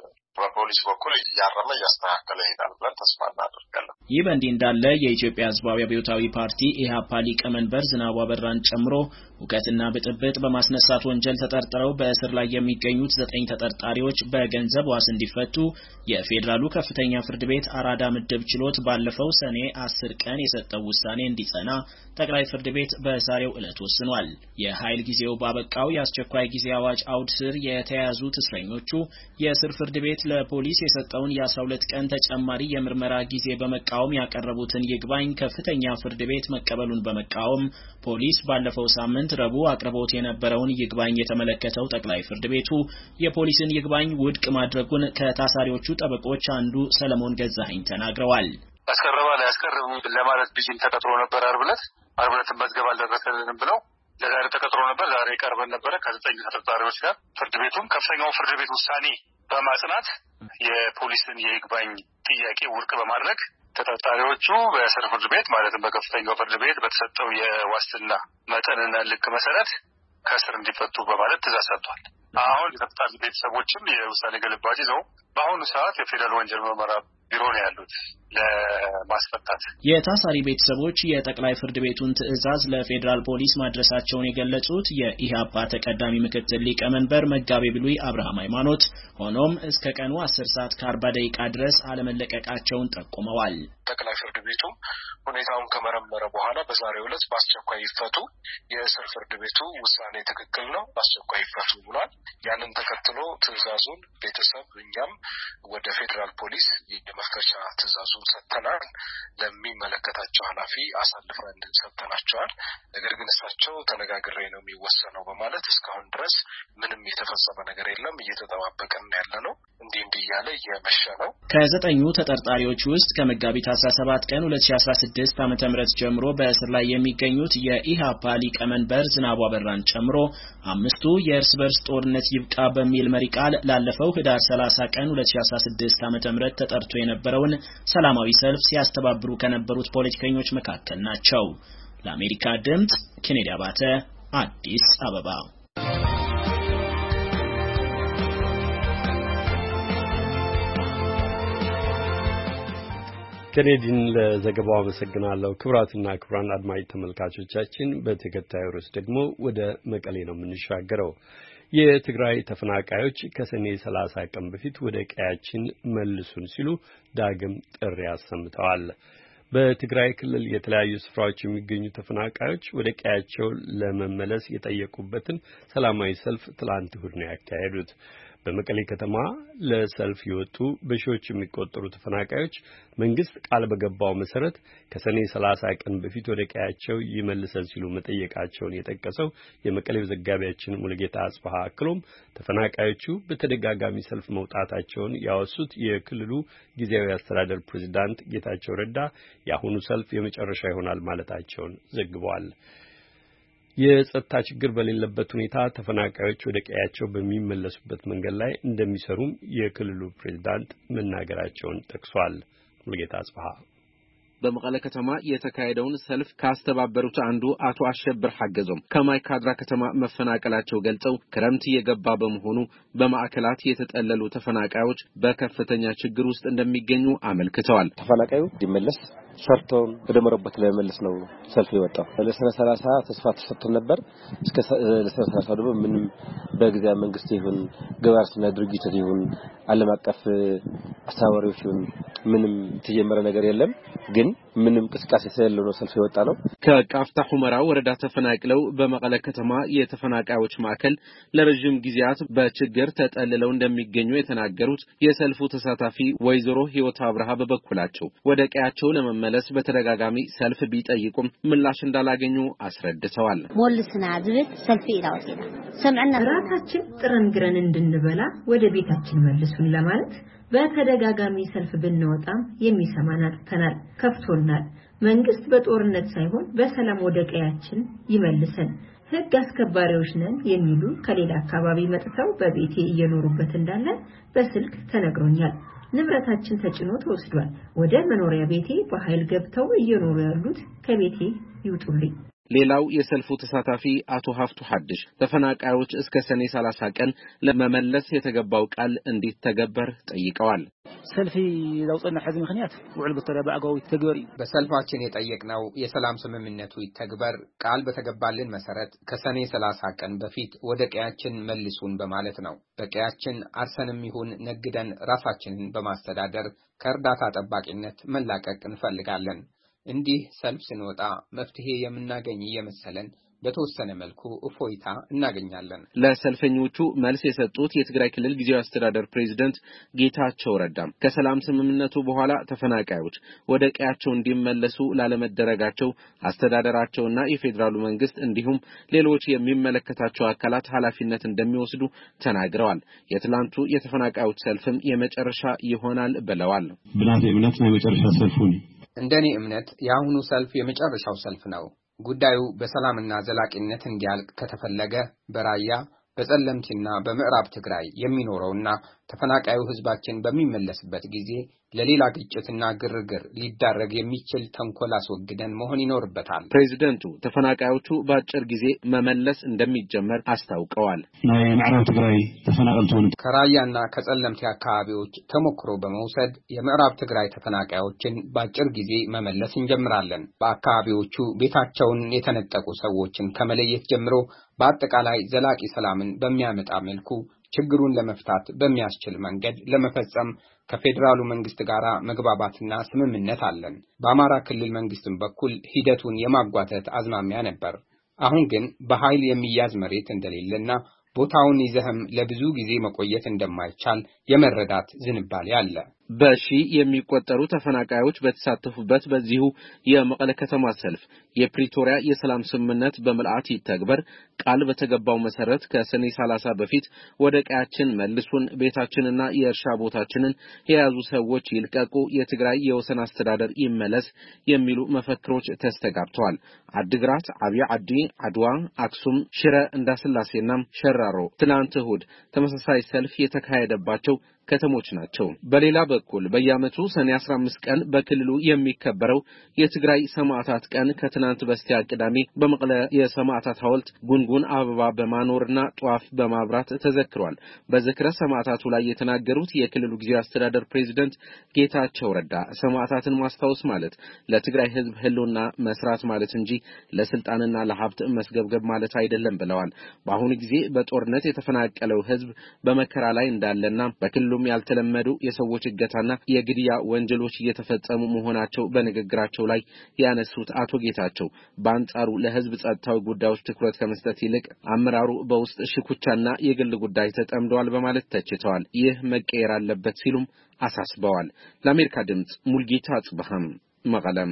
በፖሊስ በኩል እያረመ እያስተካከለ ይሄዳል ብለን ተስፋ እናደርጋለን። ይህ በእንዲህ እንዳለ የኢትዮጵያ ሕዝባዊ አብዮታዊ ፓርቲ ኢህአፓ ሊቀመንበር ዝናቡ አበራን ጨምሮ ሁከትና ብጥብጥ በማስነሳት ወንጀል ተጠርጥረው በእስር ላይ የሚገኙት ዘጠኝ ተጠርጣሪዎች በገንዘብ ዋስ እንዲፈቱ የፌዴራሉ ከፍተኛ ፍርድ ቤት አራዳ ምድብ ችሎት ባለፈው ሰኔ አስር ቀን የሰጠው ውሳኔ እንዲጸና ጠቅላይ ፍርድ ቤት በዛሬው ዕለት ወስኗል። የኃይል ጊዜው ባበቃው የአስቸኳይ ጊዜ አዋጅ አውድ ስር የተያዙት እስረኞቹ የእስር ፍርድ ቤት ለፖሊስ የሰጠውን የአስራ ሁለት ቀን ተጨማሪ የምርመራ ጊዜ በመቃወም ያቀረቡትን ይግባኝ ከፍተኛ ፍርድ ቤት መቀበሉን በመቃወም ፖሊስ ባለፈው ሳምንት ረቡዕ አቅርቦት የነበረውን ይግባኝ የተመለከተው ጠቅላይ ፍርድ ቤቱ የፖሊስን ይግባኝ ውድቅ ማድረጉን ከታሳሪዎቹ ጠበቆች አንዱ ሰለሞን ገዛኸኝ ተናግረዋል። አስቀረባ ላይ አስቀርቡ ለማለት ቢሽን ተቀጥሮ ነበር። አርብ ዕለት አርብ ዕለት መዝገብ አልደረሰልንም ብለው ለዛሬ ተቀጥሮ ነበር። ዛሬ ቀርበን ነበር ከዘጠኝ ተጠርጣሪዎች ጋር ፍርድ ቤቱም ከፍተኛው ፍርድ ቤት ውሳኔ በማጽናት የፖሊስን የይግባኝ ጥያቄ ውድቅ በማድረግ ተጠርጣሪዎቹ በስር ፍርድ ቤት ማለትም በከፍተኛው ፍርድ ቤት በተሰጠው የዋስትና መጠንና ልክ መሰረት ከስር እንዲፈቱ በማለት ትዕዛዝ ሰጥቷል። አሁን የተጠርጣሪ ቤተሰቦችም የውሳኔ ግልባጭ ይዘው በአሁኑ ሰዓት የፌደራል ወንጀል ምርመራ ቢሮ ነው ያሉት ለማስፈታት። የታሳሪ ቤተሰቦች የጠቅላይ ፍርድ ቤቱን ትዕዛዝ ለፌደራል ፖሊስ ማድረሳቸውን የገለጹት የኢህአፓ ተቀዳሚ ምክትል ሊቀመንበር መጋቤ ብሉይ አብርሃም ሃይማኖት ሆኖም እስከ ቀኑ አስር ሰዓት ከአርባ ደቂቃ ድረስ አለመለቀቃቸውን ጠቁመዋል። ጠቅላይ ፍርድ ቤቱ ሁኔታውን ከመረመረ በኋላ በዛሬው ዕለት በአስቸኳይ ይፈቱ፣ የእስር ፍርድ ቤቱ ውሳኔ ትክክል ነው፣ በአስቸኳይ ይፈቱ ብሏል። ያንን ተከትሎ ትዕዛዙን ቤተሰብ እኛም ወደ ፌደራል ፖሊስ የመፍተሻ ትዕዛዙን ሰጥተናል። ለሚመለከታቸው ኃላፊ አሳልፈን ሰጥተናቸዋል። ነገር ግን እሳቸው ተነጋግሬ ነው የሚወሰነው በማለት እስካሁን ድረስ ምንም የተፈጸመ ነገር የለም፣ እየተጠባበቀን ያለነው እንዲህ እንዲህ እያለ እየመሸ ነው። ከዘጠኙ ተጠርጣሪዎች ውስጥ ከመጋቢት አስራ ሰባት ቀን ሁለት ሺህ አስራ ስድስት ዓመተ ምህረት ጀምሮ በእስር ላይ የሚገኙት የኢሃፓ ሊቀመንበር ዝናቡ አበራን ጨምሮ አምስቱ የእርስ በርስ ጦርነት ይብቃ በሚል መሪ ቃል ላለፈው ህዳር ሰላሳ ቀን ሁለት ሺህ አስራ ስድስት ዓመተ ምህረት ተጠርቶ የነበረውን ሰላማዊ ሰልፍ ሲያስተባብሩ ከነበሩት ፖለቲከኞች መካከል ናቸው። ለአሜሪካ ድምጽ ኬኔዲ አባተ አዲስ አበባ። ኬኔዲን ለዘገባው አመሰግናለሁ። ክቡራትና ክቡራን አድማጭ ተመልካቾቻችን በተከታዩ ርዕስ ደግሞ ወደ መቀሌ ነው የምንሻገረው። የትግራይ ተፈናቃዮች ከሰኔ ሰላሳ ቀን በፊት ወደ ቀያችን መልሱን ሲሉ ዳግም ጥሪ አሰምተዋል። በትግራይ ክልል የተለያዩ ስፍራዎች የሚገኙ ተፈናቃዮች ወደ ቀያቸው ለመመለስ የጠየቁበትን ሰላማዊ ሰልፍ ትላንት እሁድ ነው ያካሄዱት። በመቀሌ ከተማ ለሰልፍ የወጡ በሺዎች የሚቆጠሩ ተፈናቃዮች መንግስት ቃል በገባው መሰረት ከሰኔ ሰላሳ ቀን በፊት ወደ ቀያቸው ይመልሰን ሲሉ መጠየቃቸውን የጠቀሰው የመቀሌው ዘጋቢያችን ሙሉጌታ አጽባሃ አክሎም ተፈናቃዮቹ በተደጋጋሚ ሰልፍ መውጣታቸውን ያወሱት የክልሉ ጊዜያዊ አስተዳደር ፕሬዝዳንት ጌታቸው ረዳ የአሁኑ ሰልፍ የመጨረሻ ይሆናል ማለታቸውን ዘግቧል። የጸጥታ ችግር በሌለበት ሁኔታ ተፈናቃዮች ወደ ቀያቸው በሚመለሱበት መንገድ ላይ እንደሚሰሩም የክልሉ ፕሬዝዳንት መናገራቸውን ጠቅሷል። ሙሉጌታ አጽባሃ በመቀለ ከተማ የተካሄደውን ሰልፍ ካስተባበሩት አንዱ አቶ አሸብር ሐገዞም ከማይካድራ ከተማ መፈናቀላቸው ገልጸው ክረምት እየገባ በመሆኑ በማዕከላት የተጠለሉ ተፈናቃዮች በከፍተኛ ችግር ውስጥ እንደሚገኙ አመልክተዋል። ተፈናቃዩ እንዲመለስ ሰርቶን ወደ መረቦት ለመመለስ ነው ሰልፍ የወጣው። ለሰኔ ሰላሳ ተስፋ ተሰጥቶ ነበር። እስከ ለሰኔ ሰላሳ ደግሞ ምንም በጊዜያዊ መንግስት ይሁን ገባርና ድርጅት ይሁን ዓለም አቀፍ አስተባባሪዎች ይሁን ምንም ተጀመረ ነገር የለም። ግን ምንም ቅስቃሴ ስለሌለው ነው ሰልፍ የወጣ ነው። ከቃፍታ ሁመራ ወረዳ ተፈናቅለው በመቀለ ከተማ የተፈናቃዮች ማዕከል ለረጅም ጊዜያት በችግር ተጠልለው እንደሚገኙ የተናገሩት የሰልፉ ተሳታፊ ወይዘሮ ህይወት አብርሃ በበኩላቸው ወደ ቀያቸው ለመመለስ በተደጋጋሚ ሰልፍ ቢጠይቁም ምላሽ እንዳላገኙ አስረድተዋል። ሞልስና ዝብት ሰልፍ ይላውሲና ሰምዕና ራታችን ጥረን ግረን እንድንበላ ወደ ቤታችን መልሱን ለማለት በተደጋጋሚ ሰልፍ ብንወጣም የሚሰማን አጥተናል፣ ከፍቶናል። መንግስት በጦርነት ሳይሆን በሰላም ወደ ቀያችን ይመልሰን፣ ህግ አስከባሪዎች ነን የሚሉ ከሌላ አካባቢ መጥተው በቤቴ እየኖሩበት እንዳለ በስልክ ተነግሮኛል። ንብረታችን ተጭኖ ተወስዷል። ወደ መኖሪያ ቤቴ በኃይል ገብተው እየኖሩ ያሉት ከቤቴ ይውጡልኝ። ሌላው የሰልፉ ተሳታፊ አቶ ሀፍቱ ሐድሽ ተፈናቃዮች እስከ ሰኔ ሰላሳ ቀን ለመመለስ የተገባው ቃል እንዴት ተገበር ጠይቀዋል። ሰልፊ ለውጥና ህዝብ ምክንያት ውዕል በተራ ባዕጋው ይተግበር በሰልፋችን የጠየቅነው የሰላም ስምምነቱ ይተግበር ቃል በተገባልን መሰረት ከሰኔ ሰላሳ ቀን በፊት ወደ ቀያችን መልሱን በማለት ነው። በቀያችን አርሰንም ይሁን ነግደን ራሳችንን በማስተዳደር ከእርዳታ ጠባቂነት መላቀቅ እንፈልጋለን። እንዲህ ሰልፍ ስንወጣ መፍትሄ የምናገኝ የመሰለን በተወሰነ መልኩ እፎይታ እናገኛለን። ለሰልፈኞቹ መልስ የሰጡት የትግራይ ክልል ጊዜያዊ አስተዳደር ፕሬዝዳንት ጌታቸው ረዳም ከሰላም ስምምነቱ በኋላ ተፈናቃዮች ወደ ቀያቸው እንዲመለሱ ላለመደረጋቸው አስተዳደራቸውና የፌዴራሉ መንግስት እንዲሁም ሌሎች የሚመለከታቸው አካላት ኃላፊነት እንደሚወስዱ ተናግረዋል። የትላንቱ የተፈናቃዮች ሰልፍም የመጨረሻ ይሆናል ብለዋል። ብላቴ እምነት ነው የመጨረሻ ሰልፉ። እንደኔ እምነት የአሁኑ ሰልፍ የመጨረሻው ሰልፍ ነው። ጉዳዩ በሰላምና ዘላቂነት እንዲያልቅ ከተፈለገ በራያ በጸለምቲና በምዕራብ ትግራይ የሚኖረውና ተፈናቃዩ ህዝባችን በሚመለስበት ጊዜ ለሌላ ግጭትና ግርግር ሊዳረግ የሚችል ተንኮል አስወግደን መሆን ይኖርበታል። ፕሬዝዳንቱ ተፈናቃዮቹ በአጭር ጊዜ መመለስ እንደሚጀመር አስታውቀዋል። ናይ ምዕራብ ትግራይ ተፈናቀልቱን ከራያና ከጸለምቲ አካባቢዎች ተሞክሮ በመውሰድ የምዕራብ ትግራይ ተፈናቃዮችን በአጭር ጊዜ መመለስ እንጀምራለን። በአካባቢዎቹ ቤታቸውን የተነጠቁ ሰዎችን ከመለየት ጀምሮ በአጠቃላይ ዘላቂ ሰላምን በሚያመጣ መልኩ ችግሩን ለመፍታት በሚያስችል መንገድ ለመፈጸም ከፌደራሉ መንግስት ጋር መግባባትና ስምምነት አለን። በአማራ ክልል መንግስትም በኩል ሂደቱን የማጓተት አዝማሚያ ነበር። አሁን ግን በኃይል የሚያዝ መሬት እንደሌለና ቦታውን ይዘህም ለብዙ ጊዜ መቆየት እንደማይቻል የመረዳት ዝንባሌ አለ። በሺ የሚቆጠሩ ተፈናቃዮች በተሳተፉበት በዚሁ የመቀለ ከተማ ሰልፍ የፕሪቶሪያ የሰላም ስምምነት በመልአት ይተግበር፣ ቃል በተገባው መሰረት ከሰኔ ሰላሳ በፊት ወደ ቀያችን መልሱን፣ ቤታችንና የእርሻ ቦታችንን የያዙ ሰዎች ይልቀቁ፣ የትግራይ የወሰን አስተዳደር ይመለስ የሚሉ መፈክሮች ተስተጋብተዋል። አድግራት፣ አብይ ዓዲ፣ አድዋ፣ አክሱም፣ ሽረ እንዳስላሴና ሸራሮ ትናንት እሁድ ተመሳሳይ ሰልፍ የተካሄደባቸው ከተሞች ናቸው። በሌላ በኩል በየዓመቱ ሰኔ አስራ አምስት ቀን በክልሉ የሚከበረው የትግራይ ሰማዕታት ቀን ከትናንት በስቲያ ቅዳሜ በመቀለ የሰማዕታት ሐውልት ጉንጉን አበባ በማኖርና ጧፍ በማብራት ተዘክሯል። በዝክረ ሰማዕታቱ ላይ የተናገሩት የክልሉ ጊዜያዊ አስተዳደር ፕሬዝዳንት ጌታቸው ረዳ ሰማዕታትን ማስታወስ ማለት ለትግራይ ሕዝብ ህልውና መስራት ማለት እንጂ ለስልጣንና ለሀብት መስገብገብ ማለት አይደለም ብለዋል። በአሁኑ ጊዜ በጦርነት የተፈናቀለው ሕዝብ በመከራ ላይ እንዳለና በክልሉ ያልተለመዱ የሰዎች እገታና የግድያ ወንጀሎች እየተፈጸሙ መሆናቸው በንግግራቸው ላይ ያነሱት አቶ ጌታቸው በአንጻሩ ለህዝብ ጸጥታዊ ጉዳዮች ትኩረት ከመስጠት ይልቅ አመራሩ በውስጥ ሽኩቻና የግል ጉዳይ ተጠምደዋል በማለት ተችተዋል። ይህ መቀየር አለበት ሲሉም አሳስበዋል። ለአሜሪካ ድምጽ ሙልጌታ አጽበሃም መቀለም።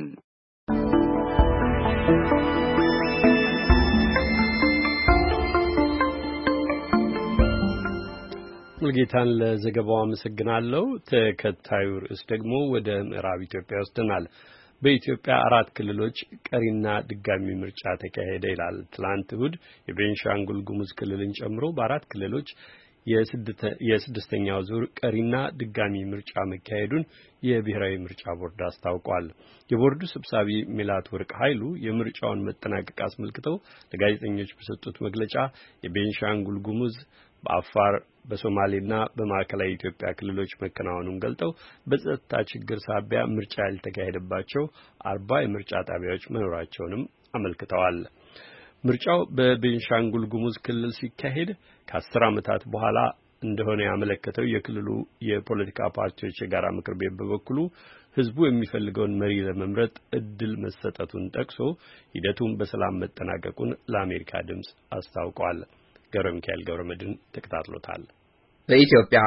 ሙልጌታን ለዘገባው አመሰግናለሁ። ተከታዩ ርዕስ ደግሞ ወደ ምዕራብ ኢትዮጵያ ወስደናል። በኢትዮጵያ አራት ክልሎች ቀሪና ድጋሚ ምርጫ ተካሄደ ይላል። ትላንት እሁድ የቤንሻንጉል ጉሙዝ ክልልን ጨምሮ በአራት ክልሎች የስድስተኛው ዙር ቀሪና ድጋሚ ምርጫ መካሄዱን የብሔራዊ ምርጫ ቦርድ አስታውቋል። የቦርዱ ሰብሳቢ ሜላት ወርቅ ኃይሉ የምርጫውን መጠናቀቅ አስመልክተው ለጋዜጠኞች በሰጡት መግለጫ የቤንሻንጉል ጉሙዝ በአፋር በሶማሌና በማዕከላዊ ኢትዮጵያ ክልሎች መከናወኑን ገልጠው በጸጥታ ችግር ሳቢያ ምርጫ ያልተካሄደባቸው አርባ የምርጫ ጣቢያዎች መኖራቸውንም አመልክተዋል። ምርጫው በቤንሻንጉል ጉሙዝ ክልል ሲካሄድ ከአስር ዓመታት በኋላ እንደሆነ ያመለከተው የክልሉ የፖለቲካ ፓርቲዎች የጋራ ምክር ቤት በበኩሉ ህዝቡ የሚፈልገውን መሪ ለመምረጥ እድል መሰጠቱን ጠቅሶ ሂደቱን በሰላም መጠናቀቁን ለአሜሪካ ድምጽ አስታውቋል። ገብረ ሚካኤል ገብረ መድን ተከታትሎታል። በኢትዮጵያ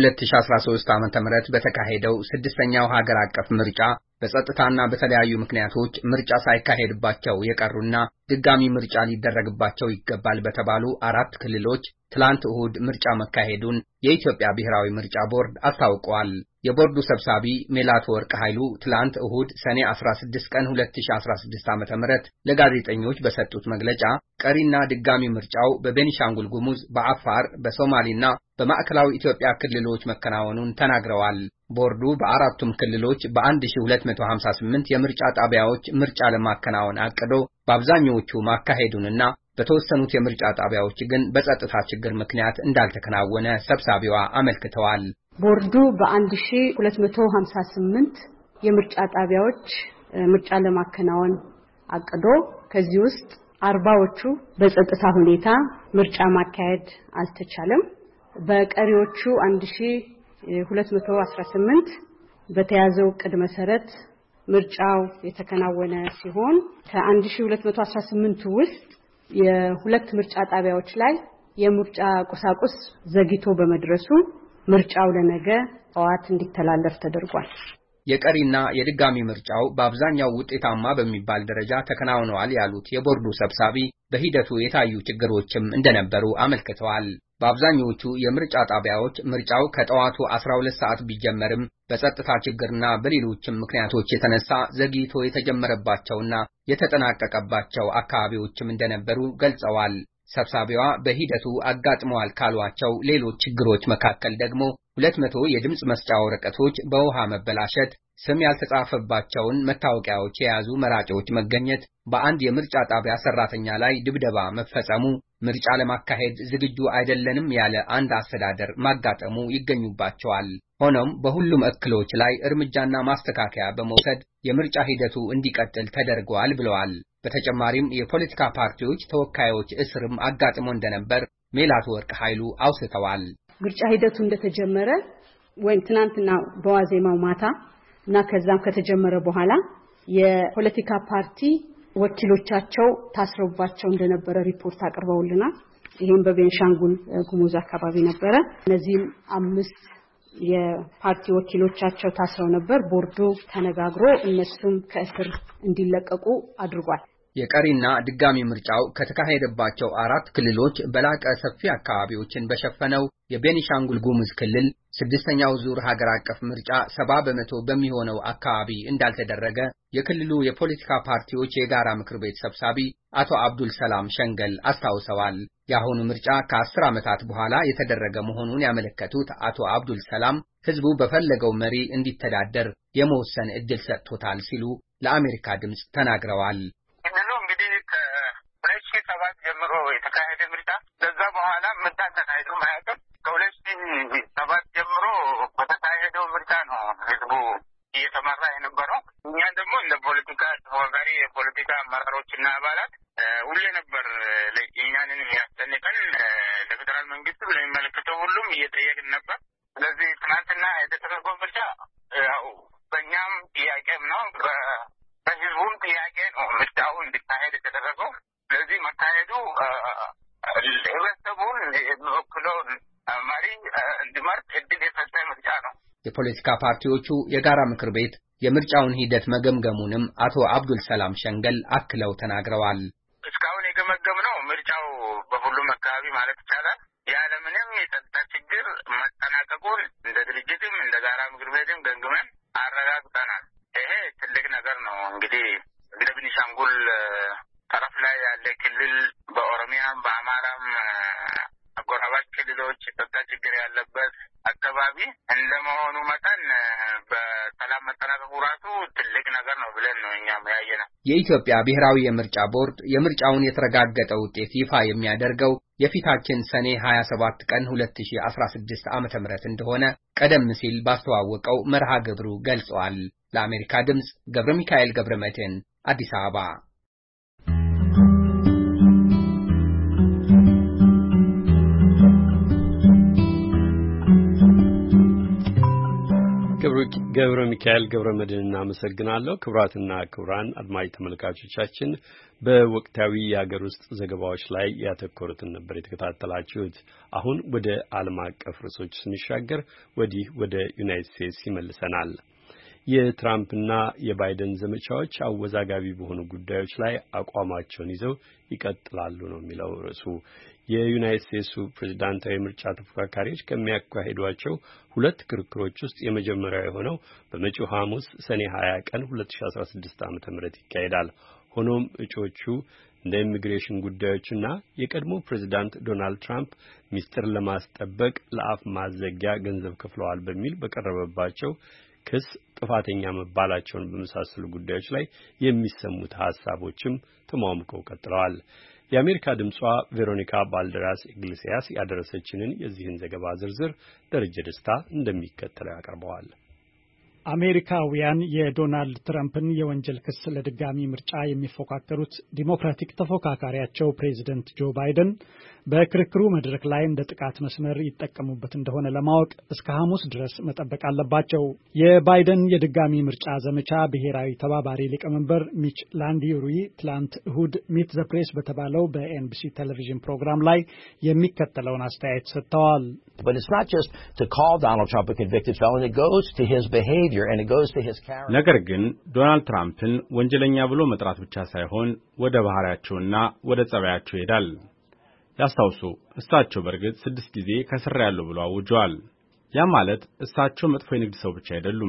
በ2013 ዓመተ ምህረት በተካሄደው ስድስተኛው ሀገር አቀፍ ምርጫ በጸጥታና በተለያዩ ምክንያቶች ምርጫ ሳይካሄድባቸው የቀሩና ድጋሚ ምርጫ ሊደረግባቸው ይገባል በተባሉ አራት ክልሎች ትላንት እሁድ ምርጫ መካሄዱን የኢትዮጵያ ብሔራዊ ምርጫ ቦርድ አስታውቋል። የቦርዱ ሰብሳቢ ሜላት ወርቅ ኃይሉ ትላንት እሁድ ሰኔ አስራ ስድስት ቀን ሁለት ሺህ አስራ ስድስት ዓመተ ምህረት ለጋዜጠኞች በሰጡት መግለጫ ቀሪና ድጋሚ ምርጫው በቤኒሻንጉል ጉሙዝ፣ በአፋር፣ በሶማሌና በማዕከላዊ ኢትዮጵያ ክልሎች መከናወኑን ተናግረዋል። ቦርዱ በአራቱም ክልሎች በአንድ ሺህ ሁለት መቶ ሀምሳ ስምንት የምርጫ ጣቢያዎች ምርጫ ለማከናወን አቅዶ በአብዛኞቹ ማካሄዱንና በተወሰኑት የምርጫ ጣቢያዎች ግን በጸጥታ ችግር ምክንያት እንዳልተከናወነ ሰብሳቢዋ አመልክተዋል። ቦርዱ በአንድ ሺህ ሁለት መቶ ሀምሳ ስምንት የምርጫ ጣቢያዎች ምርጫ ለማከናወን አቅዶ ከዚህ ውስጥ አርባዎቹ በጸጥታ ሁኔታ ምርጫ ማካሄድ አልተቻለም። በቀሪዎቹ አንድ ሺህ ሁለት መቶ አስራ ስምንት በተያዘው ዕቅድ መሰረት ምርጫው የተከናወነ ሲሆን ከአንድ ሺህ ሁለት መቶ አስራ ስምንት ውስጥ የሁለት ምርጫ ጣቢያዎች ላይ የምርጫ ቁሳቁስ ዘግይቶ በመድረሱ ምርጫው ለነገ ጠዋት እንዲተላለፍ ተደርጓል። የቀሪና የድጋሚ ምርጫው በአብዛኛው ውጤታማ በሚባል ደረጃ ተከናውነዋል ያሉት የቦርዱ ሰብሳቢ በሂደቱ የታዩ ችግሮችም እንደነበሩ አመልክተዋል። በአብዛኞቹ የምርጫ ጣቢያዎች ምርጫው ከጠዋቱ አስራ ሁለት ሰዓት ቢጀመርም በጸጥታ ችግርና በሌሎችም ምክንያቶች የተነሳ ዘግይቶ የተጀመረባቸውና የተጠናቀቀባቸው አካባቢዎችም እንደነበሩ ገልጸዋል። ሰብሳቢዋ በሂደቱ አጋጥመዋል ካሏቸው ሌሎች ችግሮች መካከል ደግሞ ሁለት መቶ የድምጽ መስጫ ወረቀቶች በውሃ መበላሸት፣ ስም ያልተጻፈባቸውን መታወቂያዎች የያዙ መራጮች መገኘት፣ በአንድ የምርጫ ጣቢያ ሰራተኛ ላይ ድብደባ መፈጸሙ፣ ምርጫ ለማካሄድ ዝግጁ አይደለንም ያለ አንድ አስተዳደር ማጋጠሙ ይገኙባቸዋል። ሆኖም በሁሉም እክሎች ላይ እርምጃና ማስተካከያ በመውሰድ የምርጫ ሂደቱ እንዲቀጥል ተደርጓል ብለዋል። በተጨማሪም የፖለቲካ ፓርቲዎች ተወካዮች እስርም አጋጥሞ እንደነበር ሜላት ወርቅ ኃይሉ አውስተዋል። ምርጫ ሂደቱ እንደተጀመረ ወይም ትናንትና በዋዜማው ማታ እና ከዛም ከተጀመረ በኋላ የፖለቲካ ፓርቲ ወኪሎቻቸው ታስረውባቸው እንደነበረ ሪፖርት አቅርበውልናል። ይሄን በቤንሻንጉል ጉሙዝ አካባቢ ነበረ። እነዚህም አምስት የፓርቲ ወኪሎቻቸው ታስረው ነበር። ቦርዱ ተነጋግሮ እነሱም ከእስር እንዲለቀቁ አድርጓል። የቀሪና ድጋሚ ምርጫው ከተካሄደባቸው አራት ክልሎች በላቀ ሰፊ አካባቢዎችን በሸፈነው የቤኒሻንጉል ጉሙዝ ክልል ስድስተኛው ዙር ሀገር አቀፍ ምርጫ ሰባ በመቶ በሚሆነው አካባቢ እንዳልተደረገ የክልሉ የፖለቲካ ፓርቲዎች የጋራ ምክር ቤት ሰብሳቢ አቶ አብዱል ሰላም ሸንገል አስታውሰዋል። የአሁኑ ምርጫ ከአስር ዓመታት በኋላ የተደረገ መሆኑን ያመለከቱት አቶ አብዱል ሰላም ህዝቡ በፈለገው መሪ እንዲተዳደር የመወሰን እድል ሰጥቶታል ሲሉ ለአሜሪካ ድምጽ ተናግረዋል። ጀምሮ የተካሄደ ምርጫ ከዛ በኋላ ምርጫ ተካሂዶ ማያውቅም። ከሁለት ሺህ ሰባት ጀምሮ በተካሄደው ምርጫ ነው ህዝቡ እየተመራ የነበረው። እኛ ደግሞ እንደ ፖለቲካ ተወዳዳሪ የፖለቲካ አመራሮችና አባላት ሁሌ ነበር ለእኛንን የሚያስጨንቀን ለፌደራል መንግስቱ ለሚመለከተው ሁሉም እየጠየቅን ነበር። ስለዚህ ትናንትና የተደረገው ምርጫ ያው በእኛም ጥያቄም ነው በህዝቡም ጥያቄ ነው ምርጫው እንዲካሄድ የተደረገው። ስለዚህ መካሄዱ ህብረተሰቡን የሚወክለውን መሪ እንዲመርጥ እድል የሰጠ ምርጫ ነው። የፖለቲካ ፓርቲዎቹ የጋራ ምክር ቤት የምርጫውን ሂደት መገምገሙንም አቶ አብዱል ሰላም ሸንገል አክለው ተናግረዋል። እስካሁን የገመገምነው ምርጫው በሁሉም አካባቢ ማለት ይቻላል ያለምንም የጸጥታ ችግር መጠናቀቁን እንደ ድርጅትም እንደ ጋራ ምክር ቤትም ገምግመን አረጋግጠናል። ይሄ ትልቅ ነገር ነው። እንግዲህ እንደ ቤኒሻንጉል ጠረፍ ላይ ያለ ክልል በኦሮሚያም በአማራም አጎራባች ክልሎች የጸጥታ ችግር ያለበት አካባቢ እንደመሆኑ መጠን በሰላም መጠናቀቁ ራሱ ትልቅ ነገር ነው ብለን ነው እኛም ያየነው። የኢትዮጵያ ብሔራዊ የምርጫ ቦርድ የምርጫውን የተረጋገጠ ውጤት ይፋ የሚያደርገው የፊታችን ሰኔ ሀያ ሰባት ቀን ሁለት ሺህ አስራ ስድስት ዓመተ ምህረት እንደሆነ ቀደም ሲል ባስተዋወቀው መርሃ ግብሩ ገልጸዋል። ለአሜሪካ ድምጽ ገብረ ሚካኤል ገብረ መድህን አዲስ አበባ። ገብረ ሚካኤል ገብረ መድህን እናመሰግናለሁ። ክቡራትና ክቡራን አድማጭ ተመልካቾቻችን በወቅታዊ የሀገር ውስጥ ዘገባዎች ላይ ያተኮሩትን ነበር የተከታተላችሁት። አሁን ወደ ዓለም አቀፍ ርዕሶች ስንሻገር ወዲህ ወደ ዩናይትድ ስቴትስ ይመልሰናል። የትራምፕና የባይደን ዘመቻዎች አወዛጋቢ በሆኑ ጉዳዮች ላይ አቋማቸውን ይዘው ይቀጥላሉ ነው የሚለው ርዕሱ። የዩናይትድ ስቴትሱ ፕሬዝዳንታዊ ምርጫ ተፎካካሪዎች ከሚያካሂዷቸው ሁለት ክርክሮች ውስጥ የመጀመሪያው የሆነው በመጪው ሐሙስ ሰኔ ሀያ ቀን ሁለት ሺህ አስራ ስድስት ዓመተ ምህረት ይካሄዳል። ሆኖም እጩዎቹ እንደ ኢሚግሬሽን ጉዳዮችና የቀድሞ ፕሬዝዳንት ዶናልድ ትራምፕ ሚስጥር ለማስጠበቅ ለአፍ ማዘጊያ ገንዘብ ከፍለዋል በሚል በቀረበባቸው ክስ ጥፋተኛ መባላቸውን በመሳሰሉ ጉዳዮች ላይ የሚሰሙት ሐሳቦችም ተሟሙቀው ቀጥለዋል። የአሜሪካ ድምጿ ቬሮኒካ ባልደራስ ኢግሌሲያስ ያደረሰችንን የዚህን ዘገባ ዝርዝር ደረጀ ደስታ እንደሚከተለው ያቀርበዋል። አሜሪካውያን የዶናልድ ትራምፕን የወንጀል ክስ ለድጋሚ ምርጫ የሚፎካከሩት ዲሞክራቲክ ተፎካካሪያቸው ፕሬዚደንት ጆ ባይደን በክርክሩ መድረክ ላይ እንደ ጥቃት መስመር ይጠቀሙበት እንደሆነ ለማወቅ እስከ ሐሙስ ድረስ መጠበቅ አለባቸው። የባይደን የድጋሚ ምርጫ ዘመቻ ብሔራዊ ተባባሪ ሊቀመንበር ሚች ላንዲሩይ ትላንት እሁድ ሚት ዘ ፕሬስ በተባለው በኤንቢሲ ቴሌቪዥን ፕሮግራም ላይ የሚከተለውን አስተያየት ሰጥተዋል። But it's not just to call Donald Trump a convicted felon, it goes to his behavior and it goes to his character. ነገር ግን ዶናልድ ትራምፕን ወንጀለኛ ብሎ መጥራት ብቻ ሳይሆን ወደ ባህሪያቸውና ወደ ጸባያቸው ይሄዳል። ያስታውሱ፣ እሳቸው በርግጥ ስድስት ጊዜ ከስር ያለው ብለው አውጀዋል። ያ ማለት እሳቸው መጥፎ የንግድ ሰው ብቻ አይደሉም።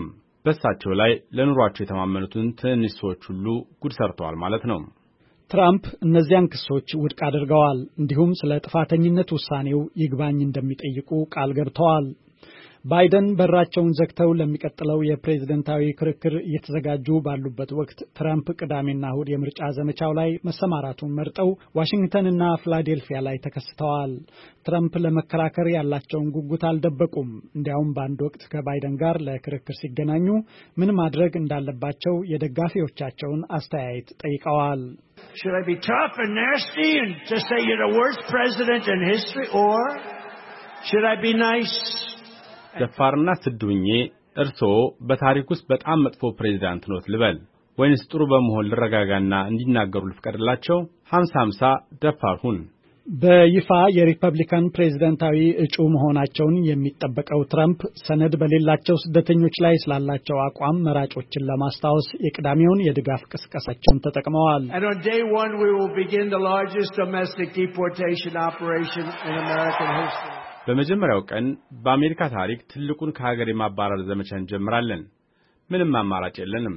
በሳቸው ላይ ለኑሯቸው የተማመኑትን ትንሽ ሰዎች ሁሉ ጉድ ሰርተዋል ማለት ነው። ትራምፕ እነዚያን ክሶች ውድቅ አድርገዋል። እንዲሁም ስለ ጥፋተኝነት ውሳኔው ይግባኝ እንደሚጠይቁ ቃል ገብተዋል። ባይደን በራቸውን ዘግተው ለሚቀጥለው የፕሬዝደንታዊ ክርክር እየተዘጋጁ ባሉበት ወቅት ትራምፕ ቅዳሜና እሁድ የምርጫ ዘመቻው ላይ መሰማራቱን መርጠው ዋሽንግተንና ፊላዴልፊያ ላይ ተከስተዋል። ትራምፕ ለመከራከር ያላቸውን ጉጉት አልደበቁም። እንዲያውም በአንድ ወቅት ከባይደን ጋር ለክርክር ሲገናኙ ምን ማድረግ እንዳለባቸው የደጋፊዎቻቸውን አስተያየት ጠይቀዋል። Should I be tough and nasty and just say you're the worst president in history, or should I be nice? ደፋርና ስድውኜ እርስዎ በታሪክ ውስጥ በጣም መጥፎ ፕሬዝዳንት ኖት ልበል ወይንስ ጥሩ በመሆን ልረጋጋና እንዲናገሩ ልፍቀድላቸው? ሀምሳ ሀምሳ ደፋር ሁን። በይፋ የሪፐብሊካን ፕሬዝዳንታዊ እጩ መሆናቸውን የሚጠበቀው ትራምፕ ሰነድ በሌላቸው ስደተኞች ላይ ስላላቸው አቋም መራጮችን ለማስታወስ የቅዳሜውን የድጋፍ ቅስቀሳቸውን ተጠቅመዋል። And on day one we will begin the largest domestic deportation operation in American history. በመጀመሪያው ቀን በአሜሪካ ታሪክ ትልቁን ከሀገር የማባረር ዘመቻ እንጀምራለን። ምንም አማራጭ የለንም።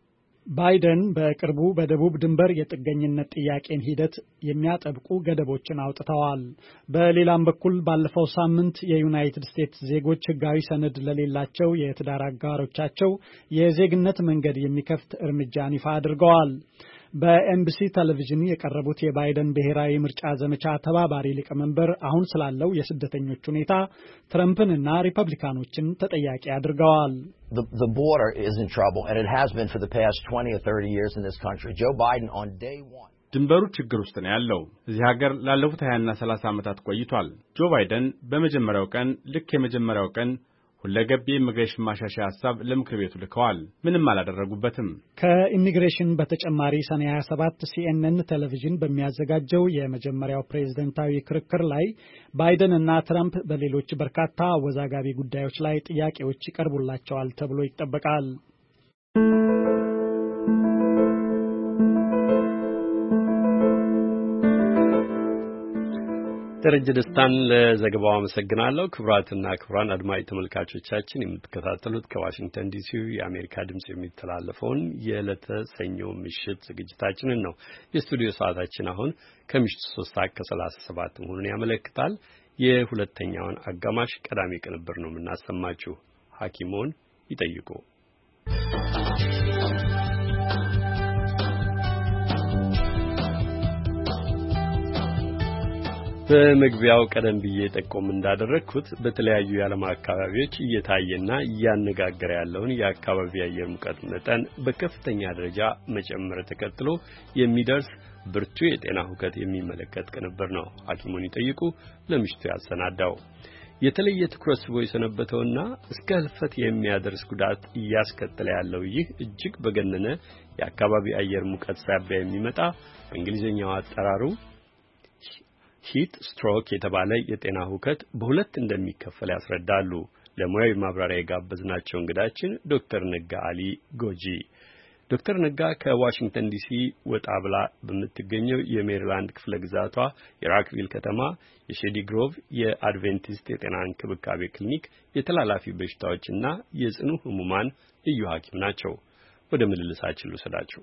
ባይደን በቅርቡ በደቡብ ድንበር የጥገኝነት ጥያቄን ሂደት የሚያጠብቁ ገደቦችን አውጥተዋል። በሌላም በኩል ባለፈው ሳምንት የዩናይትድ ስቴትስ ዜጎች ሕጋዊ ሰነድ ለሌላቸው የትዳር አጋሮቻቸው የዜግነት መንገድ የሚከፍት እርምጃን ይፋ አድርገዋል። በኤምቢሲ ቴሌቪዥን የቀረቡት የባይደን ብሔራዊ ምርጫ ዘመቻ ተባባሪ ሊቀመንበር አሁን ስላለው የስደተኞች ሁኔታ ትራምፕንና ሪፐብሊካኖችን ተጠያቂ አድርገዋል። The, the border is in trouble, and it has been for the past twenty or thirty years in this country. Joe Biden on day one. ድንበሩ ችግር ውስጥ ነው ያለው። እዚህ ሀገር ላለፉት ሀያ እና ሰላሳ ዓመታት ቆይቷል። ጆ ባይደን በመጀመሪያው ቀን ልክ የመጀመሪያው ቀን ሁለገብ የኢሚግሬሽን ማሻሻያ ሐሳብ ለምክር ቤቱ ልከዋል። ምንም አላደረጉበትም። ከኢሚግሬሽን በተጨማሪ ሰኔ ሃያ ሰባት ሲኤንኤን ቴሌቪዥን በሚያዘጋጀው የመጀመሪያው ፕሬዝዳንታዊ ክርክር ላይ ባይደን እና ትራምፕ በሌሎች በርካታ አወዛጋቢ ጉዳዮች ላይ ጥያቄዎች ይቀርቡላቸዋል ተብሎ ይጠበቃል። ደረጀ ደስታን ለዘገባው አመሰግናለሁ። ክቡራትና ክቡራን አድማጭ ተመልካቾቻችን የምትከታተሉት ከዋሽንግተን ዲሲ የአሜሪካ ድምጽ የሚተላለፈውን የዕለተ ሰኞ ምሽት ዝግጅታችንን ነው። የስቱዲዮ ሰዓታችን አሁን ከምሽቱ ሶስት ሰዓት ከሰላሳ ሰባት መሆኑን ያመለክታል። የሁለተኛውን አጋማሽ ቀዳሚ ቅንብር ነው የምናሰማችሁ። ሐኪሞን ይጠይቁ። በመግቢያው ቀደም ብዬ ጠቆም እንዳደረኩት በተለያዩ የዓለም አካባቢዎች እየታየና እያነጋገረ ያለውን የአካባቢ አየር ሙቀት መጠን በከፍተኛ ደረጃ መጨመር ተከትሎ የሚደርስ ብርቱ የጤና ሁከት የሚመለከት ቅንብር ነው ሐኪሙን ይጠይቁ ለምሽቱ ያሰናዳው። የተለየ ትኩረት ስቦ የሰነበተውና እስከ ህልፈት የሚያደርስ ጉዳት እያስከተለ ያለው ይህ እጅግ በገነነ የአካባቢ አየር ሙቀት ሳቢያ የሚመጣ በእንግሊዝኛው አጠራሩ ሂት ስትሮክ የተባለ የጤና ሁከት በሁለት እንደሚከፈል ያስረዳሉ። ለሙያዊ ማብራሪያ የጋበዝናቸው እንግዳችን ዶክተር ነጋ አሊ ጎጂ። ዶክተር ነጋ ከዋሽንግተን ዲሲ ወጣ ብላ በምትገኘው የሜሪላንድ ክፍለ ግዛቷ የራክቪል ከተማ የሼዲ ግሮቭ የአድቬንቲስት የጤና እንክብካቤ ክሊኒክ የተላላፊ በሽታዎችና የጽኑ ህሙማን ልዩ ሐኪም ናቸው። ወደ ምልልሳችን ልውሰዳችሁ።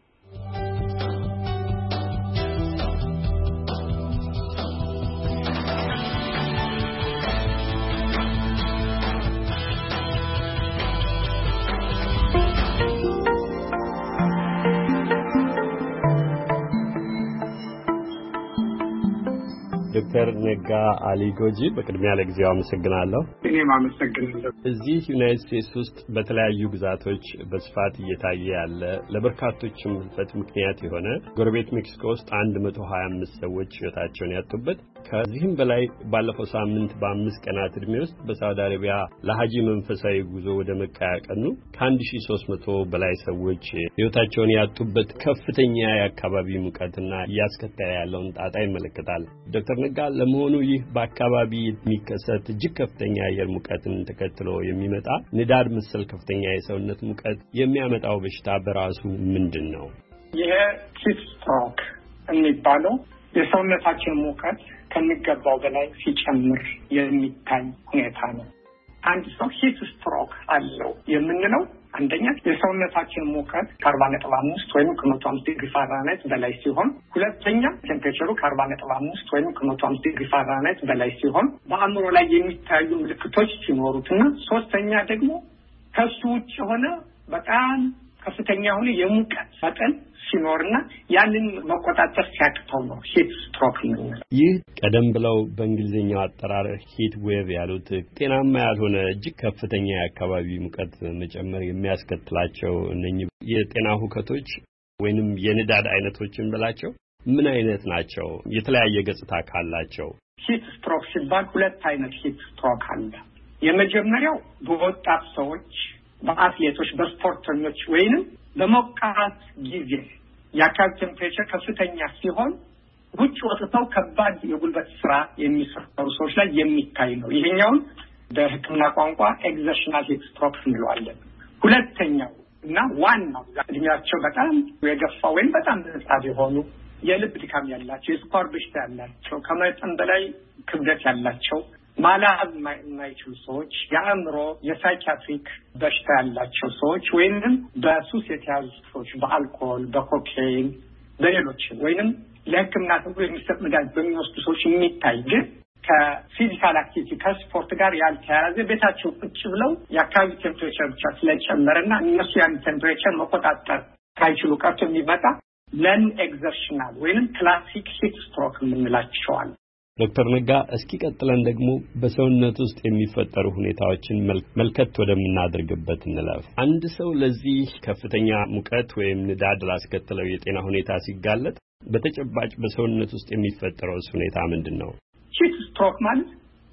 ዶክተር ነጋ አሊ ጎጂ በቅድሚያ ለጊዜው አመሰግናለሁ። እኔም አመሰግናለሁ። እዚህ ዩናይትድ ስቴትስ ውስጥ በተለያዩ ግዛቶች በስፋት እየታየ ያለ ለበርካቶችም ህልፈት ምክንያት የሆነ ጎረቤት ሜክሲኮ ውስጥ አንድ መቶ ሀያ አምስት ሰዎች ህይወታቸውን ያጡበት ከዚህም በላይ ባለፈው ሳምንት በአምስት ቀናት ዕድሜ ውስጥ በሳውዲ አረቢያ ለሐጂ መንፈሳዊ ጉዞ ወደ መካ ያቀኑ ከአንድ ሺህ ሶስት መቶ በላይ ሰዎች ህይወታቸውን ያጡበት ከፍተኛ የአካባቢ ሙቀትና እያስከተለ ያለውን ጣጣ ይመለከታል። ዶክተር ነጋ ለመሆኑ ይህ በአካባቢ የሚከሰት እጅግ ከፍተኛ የአየር ሙቀትን ተከትሎ የሚመጣ ንዳድ መሰል ከፍተኛ የሰውነት ሙቀት የሚያመጣው በሽታ በራሱ ምንድን ነው? ይሄ ሂት ስትሮክ የሚባለው የሰውነታችን ሙቀት ከሚገባው በላይ ሲጨምር የሚታይ ሁኔታ ነው። አንድ ሰው ሂት ስትሮክ አለው የምንለው አንደኛ የሰውነታችን ሙቀት ከአርባ ነጥብ አምስት ወይም ከመቶ አምስት ዲግሪ ፋራናይት በላይ ሲሆን፣ ሁለተኛ ቴምፕሬቸሩ ከአርባ ነጥብ አምስት ወይም ከመቶ አምስት ዲግሪ ፋራናይት በላይ ሲሆን በአእምሮ ላይ የሚታዩ ምልክቶች ሲኖሩትና፣ ሶስተኛ ደግሞ ከሱ ውጭ የሆነ በጣም ከፍተኛ ሆነ የሙቀት መጠን ሲኖርና ያንን መቆጣጠር ሲያቅተው ነው ሂት ስትሮክ ነው። ይህ ቀደም ብለው በእንግሊዝኛው አጠራር ሂት ዌቭ ያሉት ጤናማ ያልሆነ እጅግ ከፍተኛ የአካባቢ ሙቀት መጨመር የሚያስከትላቸው እነኚህ የጤና ሁከቶች ወይንም የንዳድ አይነቶችን ብላቸው ምን አይነት ናቸው? የተለያየ ገጽታ ካላቸው። ሂት ስትሮክ ሲባል ሁለት አይነት ሂት ስትሮክ አለ። የመጀመሪያው በወጣት ሰዎች፣ በአትሌቶች፣ በስፖርተኞች ወይንም በሞቃት ጊዜ የአካባቢ ቴምፕሬቸር ከፍተኛ ሲሆን ውጭ ወጥተው ከባድ የጉልበት ስራ የሚሰሩ ሰዎች ላይ የሚታይ ነው። ይሄኛውን በሕክምና ቋንቋ ኤግዘርሽናል ሂት ስትሮክ እንለዋለን። ሁለተኛው እና ዋናው እድሜያቸው በጣም የገፋ ወይም በጣም ህጻን የሆኑ የልብ ድካም ያላቸው፣ የስኳር በሽታ ያላቸው፣ ከመጠን በላይ ክብደት ያላቸው፣ ማላዝ የማይችሉ ሰዎች፣ የአእምሮ የሳይኪያትሪክ በሽታ ያላቸው ሰዎች ወይንም በሱስ የተያዙ ሰዎች በአልኮል፣ በኮኬይን፣ በሌሎች ወይንም ለሕክምና ተብሎ የሚሰጥ መድኃኒት በሚወስዱ ሰዎች የሚታይ ግን ከፊዚካል አክቲቪቲ ከስፖርት ጋር ያልተያያዘ ቤታቸው ቁጭ ብለው የአካባቢ ቴምፕሬቸር ብቻ ስለጨመረና እነሱ ያን ቴምፕሬቸር መቆጣጠር ሳይችሉ ቀርቶ የሚመጣ ለን ኤግዘርሽናል ወይንም ክላሲክ ሂት ስትሮክ የምንላቸዋል። ዶክተር ነጋ እስኪ ቀጥለን ደግሞ በሰውነት ውስጥ የሚፈጠሩ ሁኔታዎችን መልከት ወደምናደርግበት እንለፍ። አንድ ሰው ለዚህ ከፍተኛ ሙቀት ወይም ንዳድ ላስከተለው የጤና ሁኔታ ሲጋለጥ በተጨባጭ በሰውነት ውስጥ የሚፈጠረው ሁኔታ ምንድነው? ሂት ስትሮክ ማለት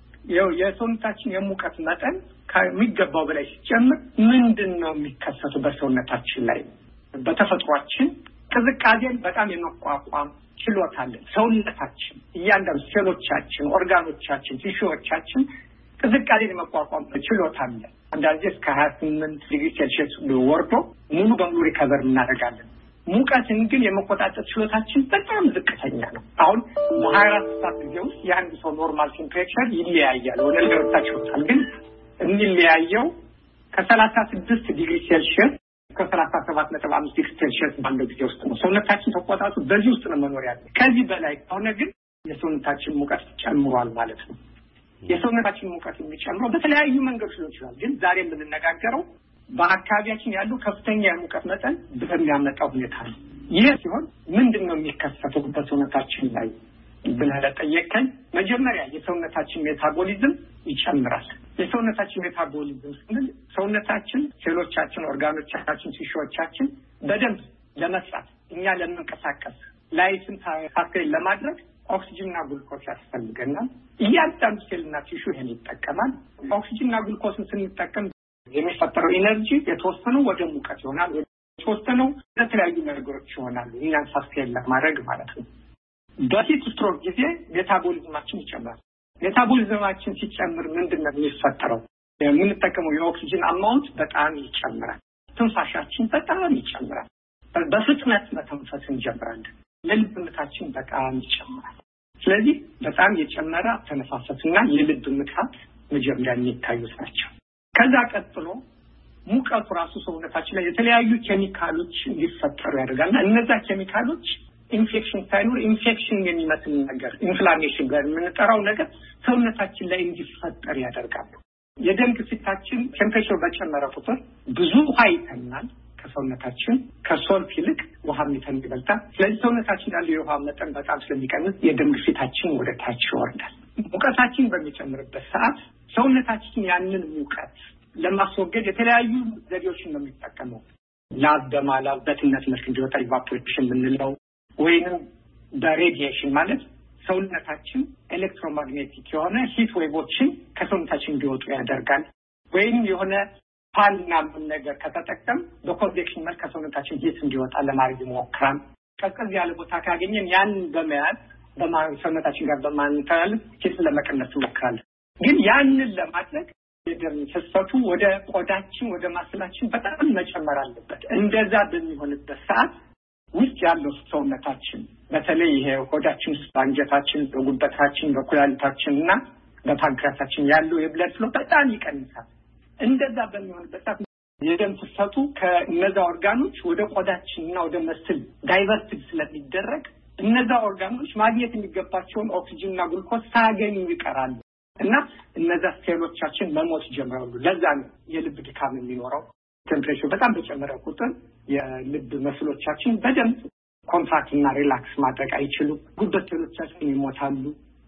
የሰውነታችን የሙቀት መጠን ከሚገባው በላይ ሲጨምር ምንድነው የሚከሰተው በሰውነታችን ላይ? በተፈጥሯችን ቅዝቃዜን በጣም የመቋቋም ችሎታ አለን። ሰውነታችን እያንዳንዱ ሴሎቻችን፣ ኦርጋኖቻችን፣ ቲሹዎቻችን ቅዝቃዜን የመቋቋም ችሎታ አለን። አንዳንዴ እስከ ሀያ ስምንት ዲግሪ ሴልሺየስ ወርዶ ሙሉ በሙሉ ሪከቨር እናደርጋለን። ሙቀትን ግን የመቆጣጠር ችሎታችን በጣም ዝቅተኛ ነው። አሁን በሀያ አራት ሰዓት ጊዜ ውስጥ የአንድ ሰው ኖርማል ቴምፕሬቸር ይለያያል። ወደ ነገሮቻችን ግን የሚለያየው ከሰላሳ ስድስት ዲግሪ ሴልሺየስ ከሰላሳ ሰባት ነጥብ አምስት ዲግሪ ሴልሺየስ ባለው ጊዜ ውስጥ ነው። ሰውነታችን ተቆጣጡ በዚህ ውስጥ ነው መኖር ያለው። ከዚህ በላይ ከሆነ ግን የሰውነታችን ሙቀት ጨምሯል ማለት ነው። የሰውነታችን ሙቀት የሚጨምረው በተለያዩ መንገዶች ሊሆን ይችላል። ግን ዛሬ የምንነጋገረው በአካባቢያችን ያለው ከፍተኛ የሙቀት መጠን በሚያመጣው ሁኔታ ነው። ይህ ሲሆን ምንድነው የሚከሰተው በሰውነታችን ላይ ብለህ ለጠየቀኝ፣ መጀመሪያ የሰውነታችን ሜታቦሊዝም ይጨምራል። የሰውነታችን ሜታቦሊዝም ስንል ሰውነታችን፣ ሴሎቻችን፣ ኦርጋኖቻችን፣ ቲሹዎቻችን በደንብ ለመስራት እኛ ለመንቀሳቀስ ላይትን ሳይክል ለማድረግ ኦክሲጅንና ግሉኮስ ያስፈልገናል። እያንዳንዱ ሴልና ቲሹ ይሄን ይጠቀማል። ኦክሲጅንና ግሉኮስን ስንጠቀም የሚፈጠረው ኢነርጂ የተወሰነው ወደ ሙቀት ይሆናል፣ የተወሰነው ለተለያዩ ነገሮች ይሆናል። እኛን ሳስኬል ለማድረግ ማለት ነው። በሂት ስትሮክ ጊዜ ሜታቦሊዝማችን ይጨምራል። ሜታቦሊዝማችን ሲጨምር ምንድነው የሚፈጠረው? የምንጠቀመው የኦክሲጅን አማውንት በጣም ይጨምራል። ትንፋሻችን በጣም ይጨምራል። በፍጥነት መተንፈስ እንጀምራለን። የልብ ምታችን በጣም ይጨምራል። ስለዚህ በጣም የጨመረ ተነፋፈስና የልብ ምታት መጀመሪያ የሚታዩት ናቸው። ከዛ ቀጥሎ ሙቀቱ ራሱ ሰውነታችን ላይ የተለያዩ ኬሚካሎች እንዲፈጠሩ ያደርጋልና እነዛ ኬሚካሎች ኢንፌክሽን ሳይኖር ኢንፌክሽን የሚመስል ነገር ኢንፍላሜሽን ጋር የምንጠራው ነገር ሰውነታችን ላይ እንዲፈጠር ያደርጋሉ። የደም ግፊታችን ቴምፕሬቸር በጨመረ ቁጥር ብዙ ውሃ ይተናል ከሰውነታችን። ከሶልት ይልቅ ውሃ የሚተን ይበልጣል። ስለዚህ ሰውነታችን ያለው የውሃ መጠን በጣም ስለሚቀንስ የደም ግፊታችን ወደ ታች ይወርዳል። ሙቀታችን በሚጨምርበት ሰዓት ሰውነታችን ያንን ሙቀት ለማስወገድ የተለያዩ ዘዴዎችን ነው የሚጠቀመው። ላብ በማላብ በትነት መልክ እንዲወጣ ኢቫፖሬሽን የምንለው ወይንም በሬዲዬሽን ማለት ሰውነታችን ኤሌክትሮማግኔቲክ የሆነ ሂት ዌቮችን ከሰውነታችን እንዲወጡ ያደርጋል። ወይም የሆነ ፓልና ምን ነገር ከተጠቀም በኮንቬክሽን መልክ ከሰውነታችን ሂት እንዲወጣ ለማድረግ ይሞክራል። ቀዝቀዝ ያለ ቦታ ካገኘን ያንን በመያዝ በሰውነታችን ጋር በማንተላለፍ ሂት ለመቀነስ ይሞክራል። ግን ያንን ለማድረግ የደም ፍሰቱ ወደ ቆዳችን ወደ ማስላችን በጣም መጨመር አለበት። እንደዛ በሚሆንበት ሰዓት ውስጥ ያለው ሰውነታችን በተለይ ይሄ ሆዳችን ውስጥ አንጀታችን፣ በጉበታችን፣ በኩላሊታችንና በፓንክራሳችን ያለው የብለድ ፍሎ በጣም ይቀንሳል። እንደዛ በሚሆንበት ሰዓት የደም ፍሰቱ ከነዛ ኦርጋኖች ወደ ቆዳችንና ወደ መስል ዳይቨርትድ ስለሚደረግ እነዛ ኦርጋኖች ማግኘት የሚገባቸውን ኦክሲጅንና ግሉኮዝ ሳያገኙ ይቀራሉ እና እነዛ ሴሎቻችን መሞት ጀምራሉ። ለዛ ነው የልብ ድካም የሚኖረው። ቴምፕሬቸር በጣም በጨመረ ቁጥር የልብ መስሎቻችን በደንብ ኮንትራክት እና ሪላክስ ማድረግ አይችሉም። ጉበት ሴሎቻችን ይሞታሉ።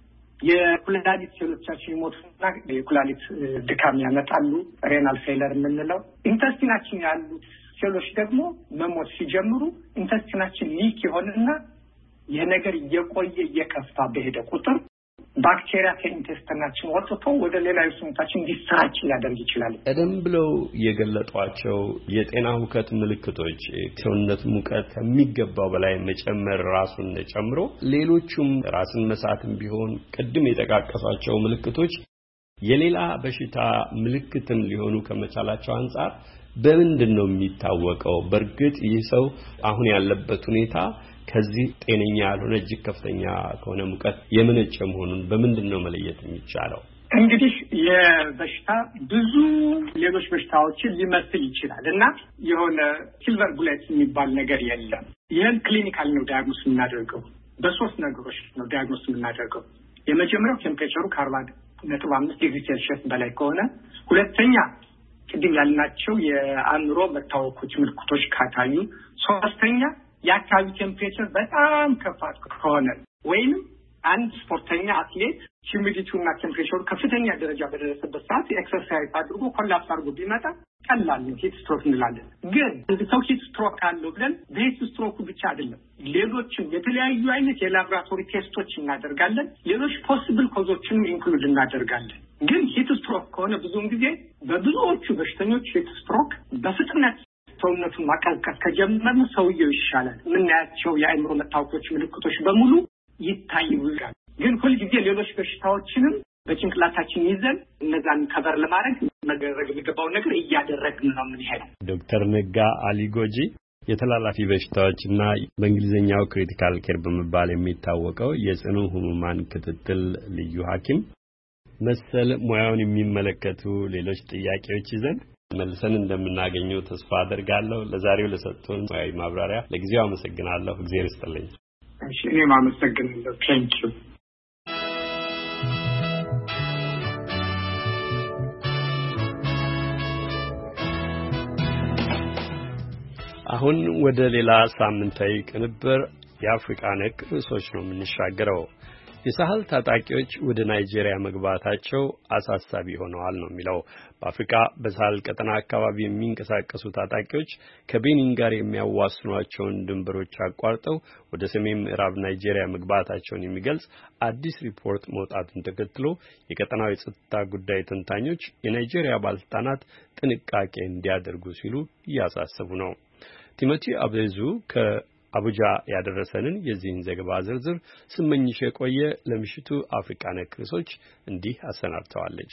የኩላሊት ሴሎቻችን ይሞቱና የኩላሊት ድካም ያመጣሉ። ሬናል ፌለር የምንለው ኢንተስቲናችን ያሉት ሴሎች ደግሞ መሞት ሲጀምሩ ኢንተስቲናችን ሊክ ይሆንና የነገር እየቆየ እየከፋ በሄደ ቁጥር ባክቴሪያ ከኢንተስቲናችን ወጥቶ ወደ ሌላው ሰውነታችን እንዲሰራጭ ሊያደርግ ይችላል። ቀደም ብለው የገለጧቸው የጤና ሁከት ምልክቶች ሰውነት ሙቀት የሚገባው በላይ መጨመር ራሱን ጨምሮ ሌሎችም ራስን መሳትም ቢሆን ቅድም የጠቃቀሷቸው ምልክቶች የሌላ በሽታ ምልክትን ሊሆኑ ከመቻላቸው አንፃር በምንድን ነው የሚታወቀው? በእርግጥ ይህ ሰው አሁን ያለበት ሁኔታ ከዚህ ጤነኛ ያልሆነ እጅግ ከፍተኛ ከሆነ ሙቀት የመነጨ መሆኑን በምንድን ነው መለየት የሚቻለው? እንግዲህ የበሽታ ብዙ ሌሎች በሽታዎችን ሊመስል ይችላል እና የሆነ ሲልቨር ቡሌት የሚባል ነገር የለም። ይህን ክሊኒካል ነው ዳያግኖስ የምናደርገው። በሶስት ነገሮች ነው ዳያግኖስ የምናደርገው። የመጀመሪያው ቴምፕሬቸሩ ከአርባ ነጥብ አምስት ዲግሪ ሴልሺየስ በላይ ከሆነ፣ ሁለተኛ ቅድም ያልናቸው የአእምሮ መታወኮች ምልክቶች ካታዩ፣ ሶስተኛ የአካባቢ ቴምፕሬቸር በጣም ከፍ ከሆነ ወይም አንድ ስፖርተኛ አትሌት ሂዩሚዲቲውና ቴምፕሬቸሩ ከፍተኛ ደረጃ በደረሰበት ሰዓት ኤክሰርሳይዝ አድርጎ ኮላፕስ አድርጎ ቢመጣ ቀላል ነው ሂት ስትሮክ እንላለን። ግን አንድ ሰው ሂት ስትሮክ አለው ብለን በሂት ስትሮኩ ብቻ አይደለም ሌሎችም የተለያዩ አይነት የላቦራቶሪ ቴስቶች እናደርጋለን። ሌሎች ፖሲብል ኮዞችንም ኢንክሉድ እናደርጋለን። ግን ሂት ስትሮክ ከሆነ ብዙውን ጊዜ በብዙዎቹ በሽተኞች ሂት ስትሮክ በፍጥነት ሰውነቱን ማቀዝቀዝ ከጀመረ ሰውየው ይሻላል። የምናያቸው የአእምሮ መታወኮች ምልክቶች በሙሉ ይታያሉ። ግን ሁልጊዜ ሌሎች በሽታዎችንም በጭንቅላታችን ይዘን እነዛን ከበር ለማድረግ መደረግ የሚገባውን ነገር እያደረግን ነው የምንሄደው። ዶክተር ነጋ አሊጎጂ የተላላፊ በሽታዎችና በእንግሊዝኛው ክሪቲካል ኬር በመባል የሚታወቀው የጽኑ ህሙማን ክትትል ልዩ ሐኪም፣ መሰል ሙያውን የሚመለከቱ ሌሎች ጥያቄዎች ይዘን መልሰን እንደምናገኘው ተስፋ አደርጋለሁ። ለዛሬው ለሰጡን ሙያዊ ማብራሪያ ለጊዜው አመሰግናለሁ። እግዚአብሔር ይስጥልኝ። እሺ፣ እኔም አመሰግናለሁ። ቴንኪው። አሁን ወደ ሌላ ሳምንታዊ ቅንብር የአፍሪካ ነክ ርዕሶች ነው የምንሻገረው። የሳህል ታጣቂዎች ወደ ናይጄሪያ መግባታቸው አሳሳቢ ሆነዋል ነው የሚለው። በአፍሪካ በሳህል ቀጠና አካባቢ የሚንቀሳቀሱ ታጣቂዎች ከቤኒን ጋር የሚያዋስኗቸውን ድንበሮች አቋርጠው ወደ ሰሜን ምዕራብ ናይጄሪያ መግባታቸውን የሚገልጽ አዲስ ሪፖርት መውጣቱን ተከትሎ የቀጠናው የጸጥታ ጉዳይ ተንታኞች የናይጄሪያ ባለስልጣናት ጥንቃቄ እንዲያደርጉ ሲሉ እያሳሰቡ ነው። ቲሞቲ አቤዙ ከአቡጃ ያደረሰንን የዚህን ዘገባ ዝርዝር ስመኝሽ የቆየ ለምሽቱ አፍሪካ ነክ ርዕሶች እንዲህ አሰናድተዋለች።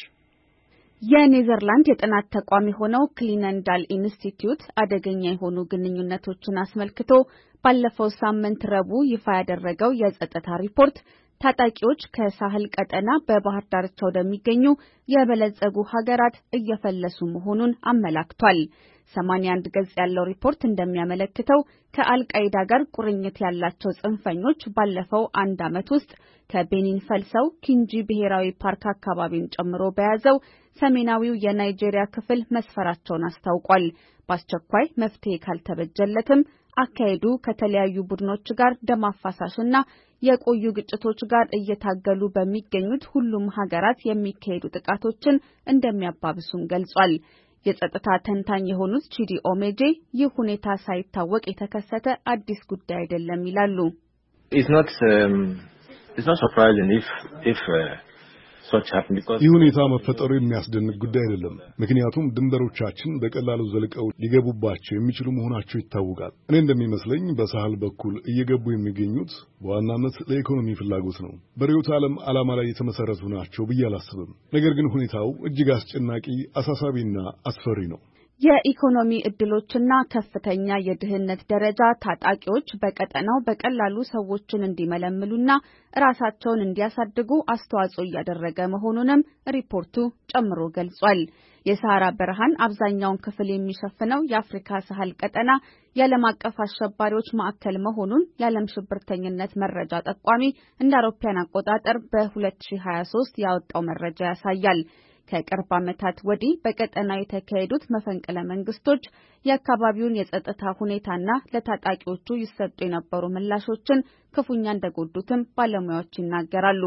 የኔዘርላንድ የጥናት ተቋም የሆነው ክሊነንዳል ኢንስቲትዩት አደገኛ የሆኑ ግንኙነቶችን አስመልክቶ ባለፈው ሳምንት ረቡዕ ይፋ ያደረገው የጸጥታ ሪፖርት ታጣቂዎች ከሳህል ቀጠና በባህር ዳርቻ ወደሚገኙ የበለጸጉ ሀገራት እየፈለሱ መሆኑን አመላክቷል። ሰማንያ አንድ ገጽ ያለው ሪፖርት እንደሚያመለክተው ከአልቃይዳ ጋር ቁርኝት ያላቸው ጽንፈኞች ባለፈው አንድ ዓመት ውስጥ ከቤኒን ፈልሰው ኪንጂ ብሔራዊ ፓርክ አካባቢን ጨምሮ በያዘው ሰሜናዊው የናይጄሪያ ክፍል መስፈራቸውን አስታውቋል። በአስቸኳይ መፍትሄ ካልተበጀለትም አካሄዱ ከተለያዩ ቡድኖች ጋር ደም አፋሳሽና የቆዩ ግጭቶች ጋር እየታገሉ በሚገኙት ሁሉም ሀገራት የሚካሄዱ ጥቃቶችን እንደሚያባብሱም ገልጿል። የጸጥታ ተንታኝ የሆኑት ቺዲ ኦሜጄ ይህ ሁኔታ ሳይታወቅ የተከሰተ አዲስ ጉዳይ አይደለም ይላሉ። It's not um, it's not surprising if if uh, such happen because ይህ ሁኔታ መፈጠሩ የሚያስደንቅ ጉዳይ አይደለም። ምክንያቱም ድንበሮቻችን በቀላሉ ዘልቀው ሊገቡባቸው የሚችሉ መሆናቸው ይታወቃል። እኔ እንደሚመስለኝ በሳህል በኩል እየገቡ የሚገኙት በዋናነት ለኢኮኖሚ ፍላጎት ነው። በርዕዮተ ዓለም ዓላማ ላይ የተመሰረቱ ናቸው ብዬ አላስብም። ነገር ግን ሁኔታው እጅግ አስጨናቂ፣ አሳሳቢና አስፈሪ ነው። የኢኮኖሚ እድሎችና ከፍተኛ የድህነት ደረጃ ታጣቂዎች በቀጠናው በቀላሉ ሰዎችን እንዲመለምሉና ራሳቸውን እንዲያሳድጉ አስተዋጽኦ እያደረገ መሆኑንም ሪፖርቱ ጨምሮ ገልጿል። የሰሃራ በረሃን አብዛኛውን ክፍል የሚሸፍነው የአፍሪካ ሳህል ቀጠና የዓለም አቀፍ አሸባሪዎች ማዕከል መሆኑን የዓለም ሽብርተኝነት መረጃ ጠቋሚ እንደ አውሮፓውያን አቆጣጠር በሁለት ሺህ ሀያ ሶስት ያወጣው መረጃ ያሳያል። ከቅርብ ዓመታት ወዲህ በቀጠናው የተካሄዱት መፈንቅለ መንግስቶች የአካባቢውን የጸጥታ ሁኔታና ለታጣቂዎቹ ይሰጡ የነበሩ ምላሾችን ክፉኛ እንደጎዱትም ባለሙያዎች ይናገራሉ።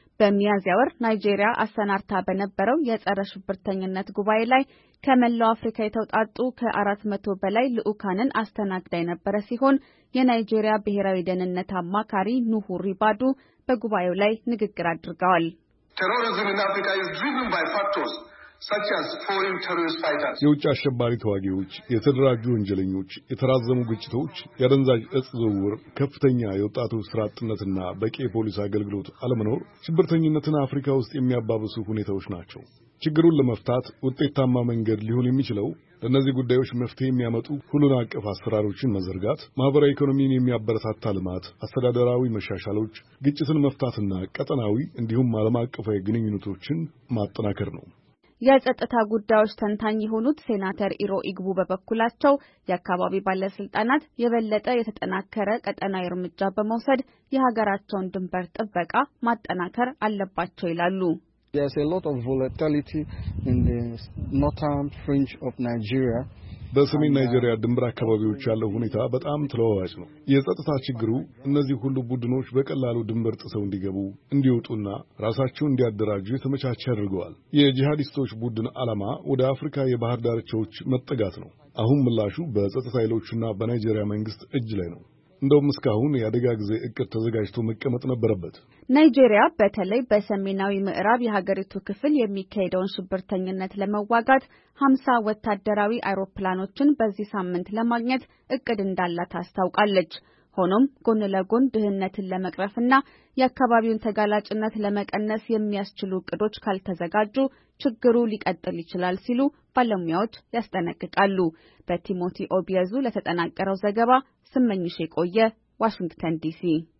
በሚያዝያ ወር ናይጄሪያ አሰናርታ በነበረው የጸረ ሽብርተኝነት ጉባኤ ላይ ከመላው አፍሪካ የተውጣጡ ከአራት መቶ በላይ ልዑካንን አስተናግዳ የነበረ ሲሆን የናይጄሪያ ብሔራዊ ደህንነት አማካሪ ኑሁ ሪባዱ በጉባኤው ላይ ንግግር አድርገዋል። Terrorism in Africa is driven by factors such as foreign terrorist fighters. የውጭ አሸባሪ ተዋጊዎች፣ የተደራጁ ወንጀለኞች፣ የተራዘሙ ግጭቶች፣ የአደንዛዥ እጽ ዝውውር፣ ከፍተኛ የወጣቶች ስራ አጥነትና በቂ የፖሊስ አገልግሎት አለመኖር ሽብርተኝነትን አፍሪካ ውስጥ የሚያባብሱ ሁኔታዎች ናቸው። ችግሩን ለመፍታት ውጤታማ መንገድ ሊሆን የሚችለው ለእነዚህ ጉዳዮች መፍትሄ የሚያመጡ ሁሉን አቀፍ አሰራሮችን መዘርጋት፣ ማህበራዊ ኢኮኖሚን የሚያበረታታ ልማት፣ አስተዳደራዊ መሻሻሎች፣ ግጭትን መፍታትና ቀጠናዊ እንዲሁም ዓለም አቀፋዊ ግንኙነቶችን ማጠናከር ነው። የጸጥታ ጉዳዮች ተንታኝ የሆኑት ሴናተር ኢሮ ኢግቡ በበኩላቸው የአካባቢ ባለስልጣናት የበለጠ የተጠናከረ ቀጠናዊ እርምጃ በመውሰድ የሀገራቸውን ድንበር ጥበቃ ማጠናከር አለባቸው ይላሉ። There's a lot of volatility in the northern fringe of Nigeria. በሰሜን ናይጄሪያ ድንበር አካባቢዎች ያለው ሁኔታ በጣም ተለዋዋጭ ነው። የጸጥታ ችግሩ እነዚህ ሁሉ ቡድኖች በቀላሉ ድንበር ጥሰው እንዲገቡ፣ እንዲወጡና ራሳቸውን እንዲያደራጁ የተመቻቸ አድርገዋል። የጂሃዲስቶች ቡድን ዓላማ ወደ አፍሪካ የባህር ዳርቻዎች መጠጋት ነው። አሁን ምላሹ በጸጥታ ኃይሎችና በናይጄሪያ መንግስት እጅ ላይ ነው። እንደውም እስካሁን የአደጋ ጊዜ እቅድ ተዘጋጅቶ መቀመጥ ነበረበት። ናይጄሪያ በተለይ በሰሜናዊ ምዕራብ የሀገሪቱ ክፍል የሚካሄደውን ሽብርተኝነት ለመዋጋት ሀምሳ ወታደራዊ አውሮፕላኖችን በዚህ ሳምንት ለማግኘት እቅድ እንዳላት አስታውቃለች። ሆኖም ጎን ለጎን ድህነትን ለመቅረፍና የአካባቢውን ተጋላጭነት ለመቀነስ የሚያስችሉ እቅዶች ካልተዘጋጁ ችግሩ ሊቀጥል ይችላል ሲሉ ባለሙያዎች ያስጠነቅቃሉ። በቲሞቲ ኦቢየዙ ለተጠናቀረው ዘገባ ስመኝሽ የቆየ ዋሽንግተን ዲሲ።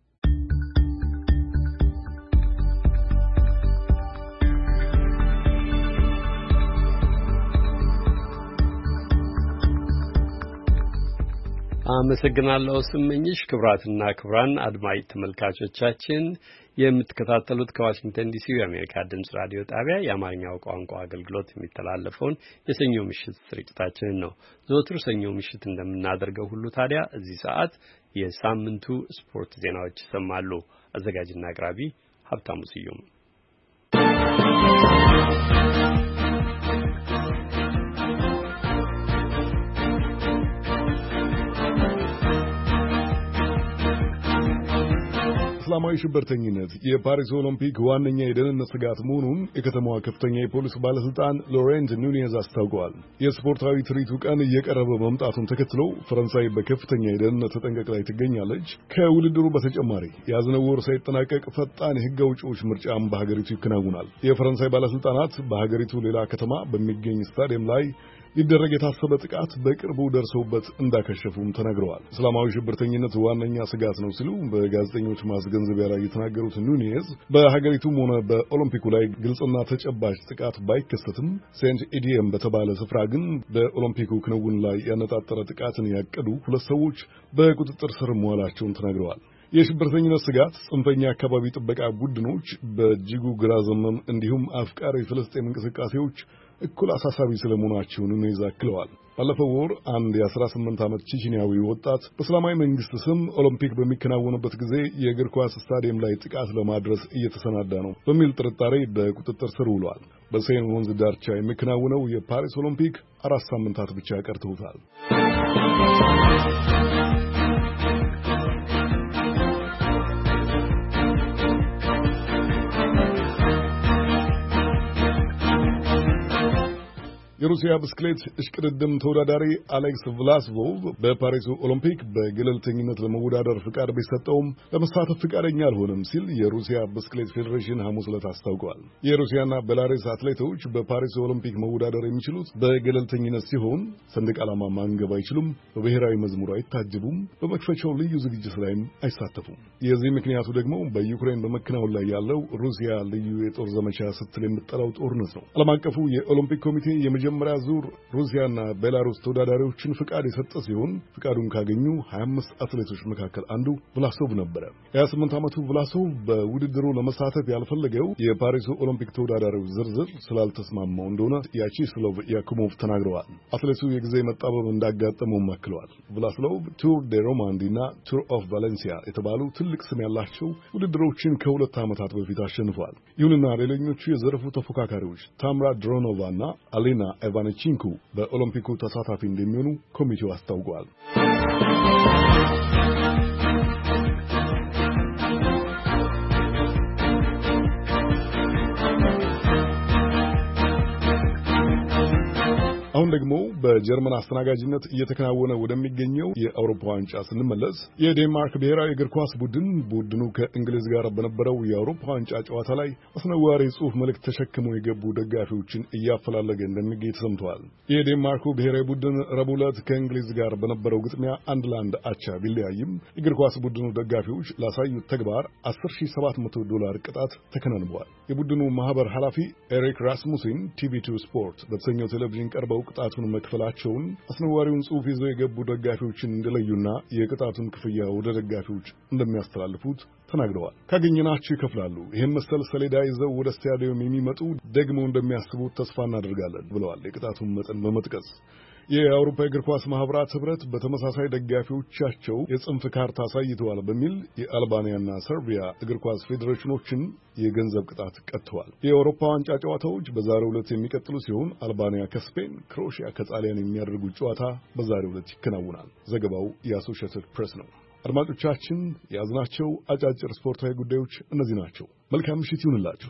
አመሰግናለሁ ስመኝሽ። ክብራትና ክብራን አድማጭ ተመልካቾቻችን የምትከታተሉት ከዋሽንግተን ዲሲ የአሜሪካ ድምጽ ራዲዮ ጣቢያ የአማርኛው ቋንቋ አገልግሎት የሚተላለፈውን የሰኞ ምሽት ስርጭታችንን ነው። ዘወትር ሰኞ ምሽት እንደምናደርገው ሁሉ ታዲያ እዚህ ሰዓት የሳምንቱ ስፖርት ዜናዎች ይሰማሉ። አዘጋጅና አቅራቢ ሀብታሙ ስዩም። እስላማዊ ሽብርተኝነት የፓሪስ ኦሎምፒክ ዋነኛ የደህንነት ስጋት መሆኑን የከተማዋ ከፍተኛ የፖሊስ ባለስልጣን ሎሬንት ኑኔዝ አስታውቀዋል። የስፖርታዊ ትርኢቱ ቀን እየቀረበ መምጣቱን ተከትሎ ፈረንሳይ በከፍተኛ የደህንነት ተጠንቀቅ ላይ ትገኛለች። ከውድድሩ በተጨማሪ የያዝነው ወር ሳይጠናቀቅ ፈጣን የሕግ አውጪዎች ምርጫም በሀገሪቱ ይከናወናል። የፈረንሳይ ባለስልጣናት በሀገሪቱ ሌላ ከተማ በሚገኝ ስታዲየም ላይ ሊደረግ የታሰበ ጥቃት በቅርቡ ደርሰውበት እንዳከሸፉም ተናግረዋል። እስላማዊ ሽብርተኝነት ዋነኛ ስጋት ነው ሲሉ በጋዜጠኞች ማስገንዘቢያ ላይ የተናገሩት ኑኔዝ በሀገሪቱም ሆነ በኦሎምፒኩ ላይ ግልጽና ተጨባጭ ጥቃት ባይከሰትም ሴንት ኢዲየም በተባለ ስፍራ ግን በኦሎምፒኩ ክንውን ላይ ያነጣጠረ ጥቃትን ያቀዱ ሁለት ሰዎች በቁጥጥር ስር መዋላቸውን ተናግረዋል። የሽብርተኝነት ስጋት ጽንፈኛ አካባቢ ጥበቃ ቡድኖች በእጅጉ ግራ ዘመም እንዲሁም አፍቃሪ ፍልስጤም እንቅስቃሴዎች እኩል አሳሳቢ ስለመሆናቸው ኑኔዝ አክለዋል። ባለፈው ወር አንድ የአስራ ስምንት ዓመት ቼችኒያዊ ወጣት በእስላማዊ መንግስት ስም ኦሎምፒክ በሚከናወንበት ጊዜ የእግር ኳስ ስታዲየም ላይ ጥቃት ለማድረስ እየተሰናዳ ነው በሚል ጥርጣሬ በቁጥጥር ስር ውሏል። በሴን ወንዝ ዳርቻ የሚከናወነው የፓሪስ ኦሎምፒክ አራት ሳምንታት ብቻ ቀርተውታል። የሩሲያ ብስክሌት እሽቅድድም ተወዳዳሪ አሌክስ ቭላስቮቭ በፓሪሱ ኦሎምፒክ በገለልተኝነት ለመወዳደር ፍቃድ ቢሰጠውም ለመሳተፍ ፍቃደኛ አልሆነም ሲል የሩሲያ ብስክሌት ፌዴሬሽን ሐሙስ ዕለት አስታውቋል። የሩሲያና ቤላሩስ አትሌቶች በፓሪሱ ኦሎምፒክ መወዳደር የሚችሉት በገለልተኝነት ሲሆን ሰንደቅ ዓላማ ማንገብ አይችሉም፣ በብሔራዊ መዝሙር አይታጀቡም፣ በመክፈቻው ልዩ ዝግጅት ላይም አይሳተፉም። የዚህ ምክንያቱ ደግሞ በዩክሬን በመከናወን ላይ ያለው ሩሲያ ልዩ የጦር ዘመቻ ስትል የምትጠራው ጦርነት ነው። ዓለም አቀፉ የኦሎምፒክ ኮሚቴ የመጀመሪያ ዙር ሩሲያና ቤላሩስ ተወዳዳሪዎችን ፍቃድ የሰጠ ሲሆን ፍቃዱን ካገኙ ሀያ አምስት አትሌቶች መካከል አንዱ ቭላሶቭ ነበረ። የ ሃያ ስምንት ዓመቱ ቭላሶቭ በውድድሩ ለመሳተፍ ያልፈለገው የፓሪሱ ኦሎምፒክ ተወዳዳሪዎች ዝርዝር ስላልተስማማው እንደሆነ ያቺስሎቭ ያኩሞቭ ተናግረዋል። አትሌቱ የጊዜ መጣበብ እንዳጋጠመው አክለዋል። ቭላስሎቭ ቱር ደ ሮማንዲና ቱር ኦፍ ቫሌንሲያ የተባሉ ትልቅ ስም ያላቸው ውድድሮችን ከሁለት ዓመታት በፊት አሸንፏል። ይሁንና ሌሎኞቹ የዘርፉ ተፎካካሪዎች ታምራ ድሮኖቫና አሌና ኤቫንቺንኮ በኦሎምፒኩ ተሳታፊ እንደሚሆኑ ኮሚቴው አስታውቋል። አሁን ደግሞ በጀርመን አስተናጋጅነት እየተከናወነ ወደሚገኘው የአውሮፓ ዋንጫ ስንመለስ የዴንማርክ ብሔራዊ እግር ኳስ ቡድን ቡድኑ ከእንግሊዝ ጋር በነበረው የአውሮፓ ዋንጫ ጨዋታ ላይ አስነዋሪ ጽሑፍ መልእክት ተሸክመው የገቡ ደጋፊዎችን እያፈላለገ እንደሚገኝ ተሰምተዋል። የዴንማርኩ ብሔራዊ ቡድን ረቡዕ ዕለት ከእንግሊዝ ጋር በነበረው ግጥሚያ አንድ ለአንድ አቻ ቢለያይም የእግር ኳስ ቡድኑ ደጋፊዎች ላሳዩት ተግባር አስር ሺህ ሰባት መቶ ዶላር ቅጣት ተከናንበዋል። የቡድኑ ማህበር ኃላፊ ኤሪክ ራስሙሲን ቲቪ ቱ ስፖርት በተሰኘው ቴሌቪዥን ቀርበው ቅጣቱን መክፈላቸውን አስነዋሪውን ጽሑፍ ይዘው የገቡ ደጋፊዎችን እንደለዩና የቅጣቱን ክፍያ ወደ ደጋፊዎች እንደሚያስተላልፉት ተናግረዋል። ካገኘናችሁ ይከፍላሉ፣ ይህን መሰል ሰሌዳ ይዘው ወደ ስታዲየም የሚመጡ ደግሞ እንደሚያስቡት ተስፋ እናደርጋለን ብለዋል። የቅጣቱን መጠን በመጥቀስ የአውሮፓ እግር ኳስ ማህበራት ህብረት በተመሳሳይ ደጋፊዎቻቸው የጽንፍ ካርታ አሳይተዋል በሚል የአልባኒያና ሰርቢያ እግር ኳስ ፌዴሬሽኖችን የገንዘብ ቅጣት ቀጥተዋል። የአውሮፓ ዋንጫ ጨዋታዎች በዛሬው ዕለት የሚቀጥሉ ሲሆን አልባኒያ ከስፔን፣ ክሮኤሺያ ከጣሊያን የሚያደርጉት ጨዋታ በዛሬው ዕለት ይከናወናል። ዘገባው የአሶሺየትድ ፕሬስ ነው። አድማጮቻችን፣ የያዝናቸው አጫጭር ስፖርታዊ ጉዳዮች እነዚህ ናቸው። መልካም ምሽት ይሁንላችሁ።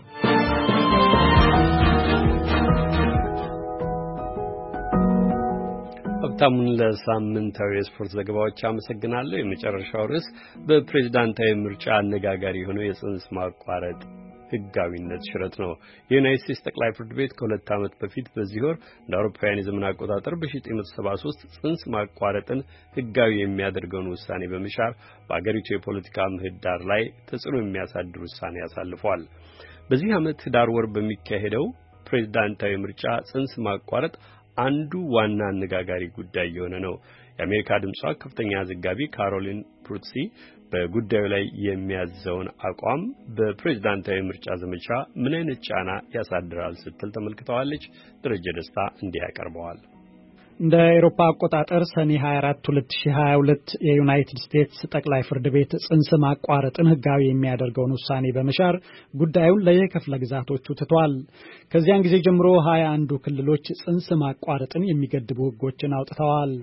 ሀብታሙን ለሳምንታዊ የስፖርት ዘገባዎች አመሰግናለሁ። የመጨረሻው ርዕስ በፕሬዝዳንታዊ ምርጫ አነጋጋሪ የሆነው የጽንስ ማቋረጥ ህጋዊነት ሽረት ነው። የዩናይትድ ስቴትስ ጠቅላይ ፍርድ ቤት ከሁለት ዓመት በፊት በዚህ ወር እንደ አውሮፓውያን የዘመን አቆጣጠር በ ዘጠኝ መቶ ሰባ ሶስት ጽንስ ማቋረጥን ህጋዊ የሚያደርገውን ውሳኔ በመሻር በአገሪቱ የፖለቲካ ምህዳር ላይ ተጽዕኖ የሚያሳድር ውሳኔ ያሳልፈዋል። በዚህ ዓመት ህዳር ወር በሚካሄደው ፕሬዝዳንታዊ ምርጫ ጽንስ ማቋረጥ አንዱ ዋና አነጋጋሪ ጉዳይ የሆነ ነው። የአሜሪካ ድምጿ ከፍተኛ ዘጋቢ ካሮሊን ፕሩትሲ በጉዳዩ ላይ የሚያዘውን አቋም በፕሬዝዳንታዊ ምርጫ ዘመቻ ምን አይነት ጫና ያሳድራል ስትል ተመልክተዋለች። ደረጀ ደስታ እንዲህ ያቀርበዋል። እንደ አውሮፓ አቆጣጠር ሰኔ ሃያ አራት ሁለት ሺህ ሃያ ሁለት የዩናይትድ ስቴትስ ጠቅላይ ፍርድ ቤት ጽንስ ማቋረጥን ህጋዊ የሚያደርገውን ውሳኔ በመሻር ጉዳዩን ለየክፍለ ግዛቶቹ ትቷል። ከዚያን ጊዜ ጀምሮ ሃያ አንዱ ክልሎች ጽንስ ማቋረጥን የሚገድቡ ህጎችን አውጥተዋል።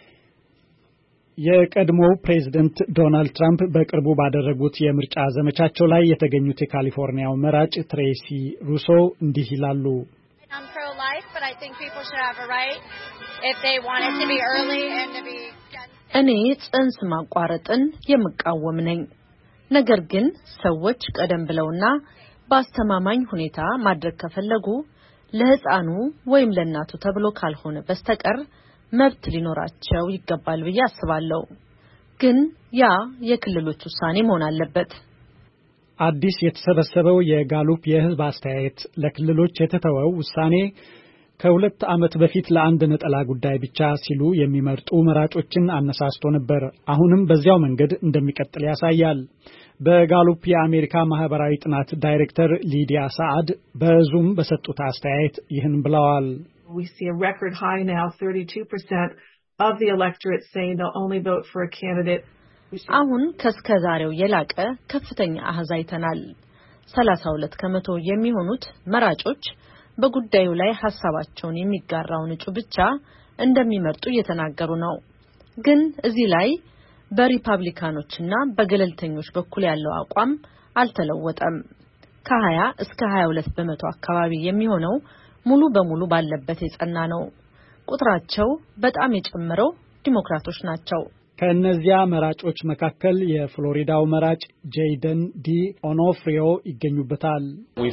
የቀድሞው ፕሬዝዳንት ዶናልድ ትራምፕ በቅርቡ ባደረጉት የምርጫ ዘመቻቸው ላይ የተገኙት የካሊፎርኒያው መራጭ ትሬሲ ሩሶ እንዲህ ይላሉ። I'm pro-life, but I think people should have a right if they want it to be early and to be እኔ ጽንስ ማቋረጥን የምቃወም ነኝ። ነገር ግን ሰዎች ቀደም ብለውና በአስተማማኝ ሁኔታ ማድረግ ከፈለጉ ለህፃኑ ወይም ለእናቱ ተብሎ ካልሆነ በስተቀር መብት ሊኖራቸው ይገባል ብዬ አስባለሁ። ግን ያ የክልሎች ውሳኔ መሆን አለበት። አዲስ የተሰበሰበው የጋሉፕ የህዝብ አስተያየት ለክልሎች የተተወው ውሳኔ ከሁለት ዓመት በፊት ለአንድ ነጠላ ጉዳይ ብቻ ሲሉ የሚመርጡ መራጮችን አነሳስቶ ነበር። አሁንም በዚያው መንገድ እንደሚቀጥል ያሳያል። በጋሉፕ የአሜሪካ ማህበራዊ ጥናት ዳይሬክተር ሊዲያ ሰዓድ በዙም በሰጡት አስተያየት ይህን ብለዋል። We see a record high now, thirty-two percent of the electorate saying they'll only vote for a candidate. አሁን ከስከዛሬው የላቀ ከፍተኛ አሃዝ አይተናል። ሰላሳ ሁለት ከመቶ የሚሆኑት መራጮች በጉዳዩ ላይ ሐሳባቸውን የሚጋራውን እጩ ብቻ እንደሚመርጡ እየተናገሩ ነው። ግን እዚህ ላይ በሪፐብሊካኖችና በገለልተኞች በኩል ያለው አቋም አልተለወጠም። ከ20 እስከ ሃያ ሁለት በመቶ አካባቢ የሚሆነው ሙሉ በሙሉ ባለበት የጸና ነው። ቁጥራቸው በጣም የጨመረው ዲሞክራቶች ናቸው። ከእነዚያ መራጮች መካከል የፍሎሪዳው መራጭ ጄይደን ዲ ኦኖፍሪዮ ይገኙበታል።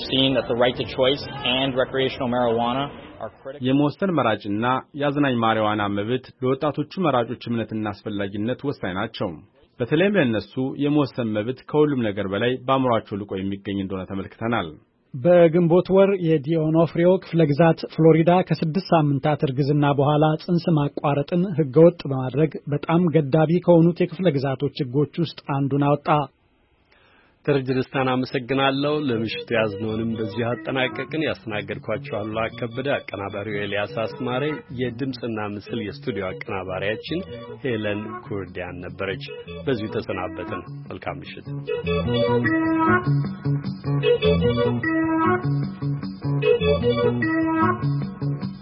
የመወሰን መራጭና የአዝናኝ ማሪዋና መብት ለወጣቶቹ መራጮች እምነትና አስፈላጊነት ወሳኝ ናቸው። በተለይም ለእነሱ የመወሰን መብት ከሁሉም ነገር በላይ በአእምሯቸው ልቆ የሚገኝ እንደሆነ ተመልክተናል። በግንቦት ወር የዲኦኖፍሪዮ ክፍለ ግዛት ፍሎሪዳ ከስድስት ሳምንታት እርግዝና በኋላ ጽንስ ማቋረጥን ህገወጥ በማድረግ በጣም ገዳቢ ከሆኑት የክፍለ ግዛቶች ህጎች ውስጥ አንዱን አወጣ። ደረጀ ደስታን አመሰግናለሁ። ለምሽቱ ያዝነውንም በዚህ አጠናቀቅን። ያስተናገድኳችሁ አሉላ ከበደ፣ አቀናባሪው ኤልያስ አስማሬ፣ የድምጽና ምስል የስቱዲዮ አቀናባሪያችን ሄለን ኩርዲያን ነበረች። በዚሁ ተሰናበትን። መልካም ምሽት። Thank you.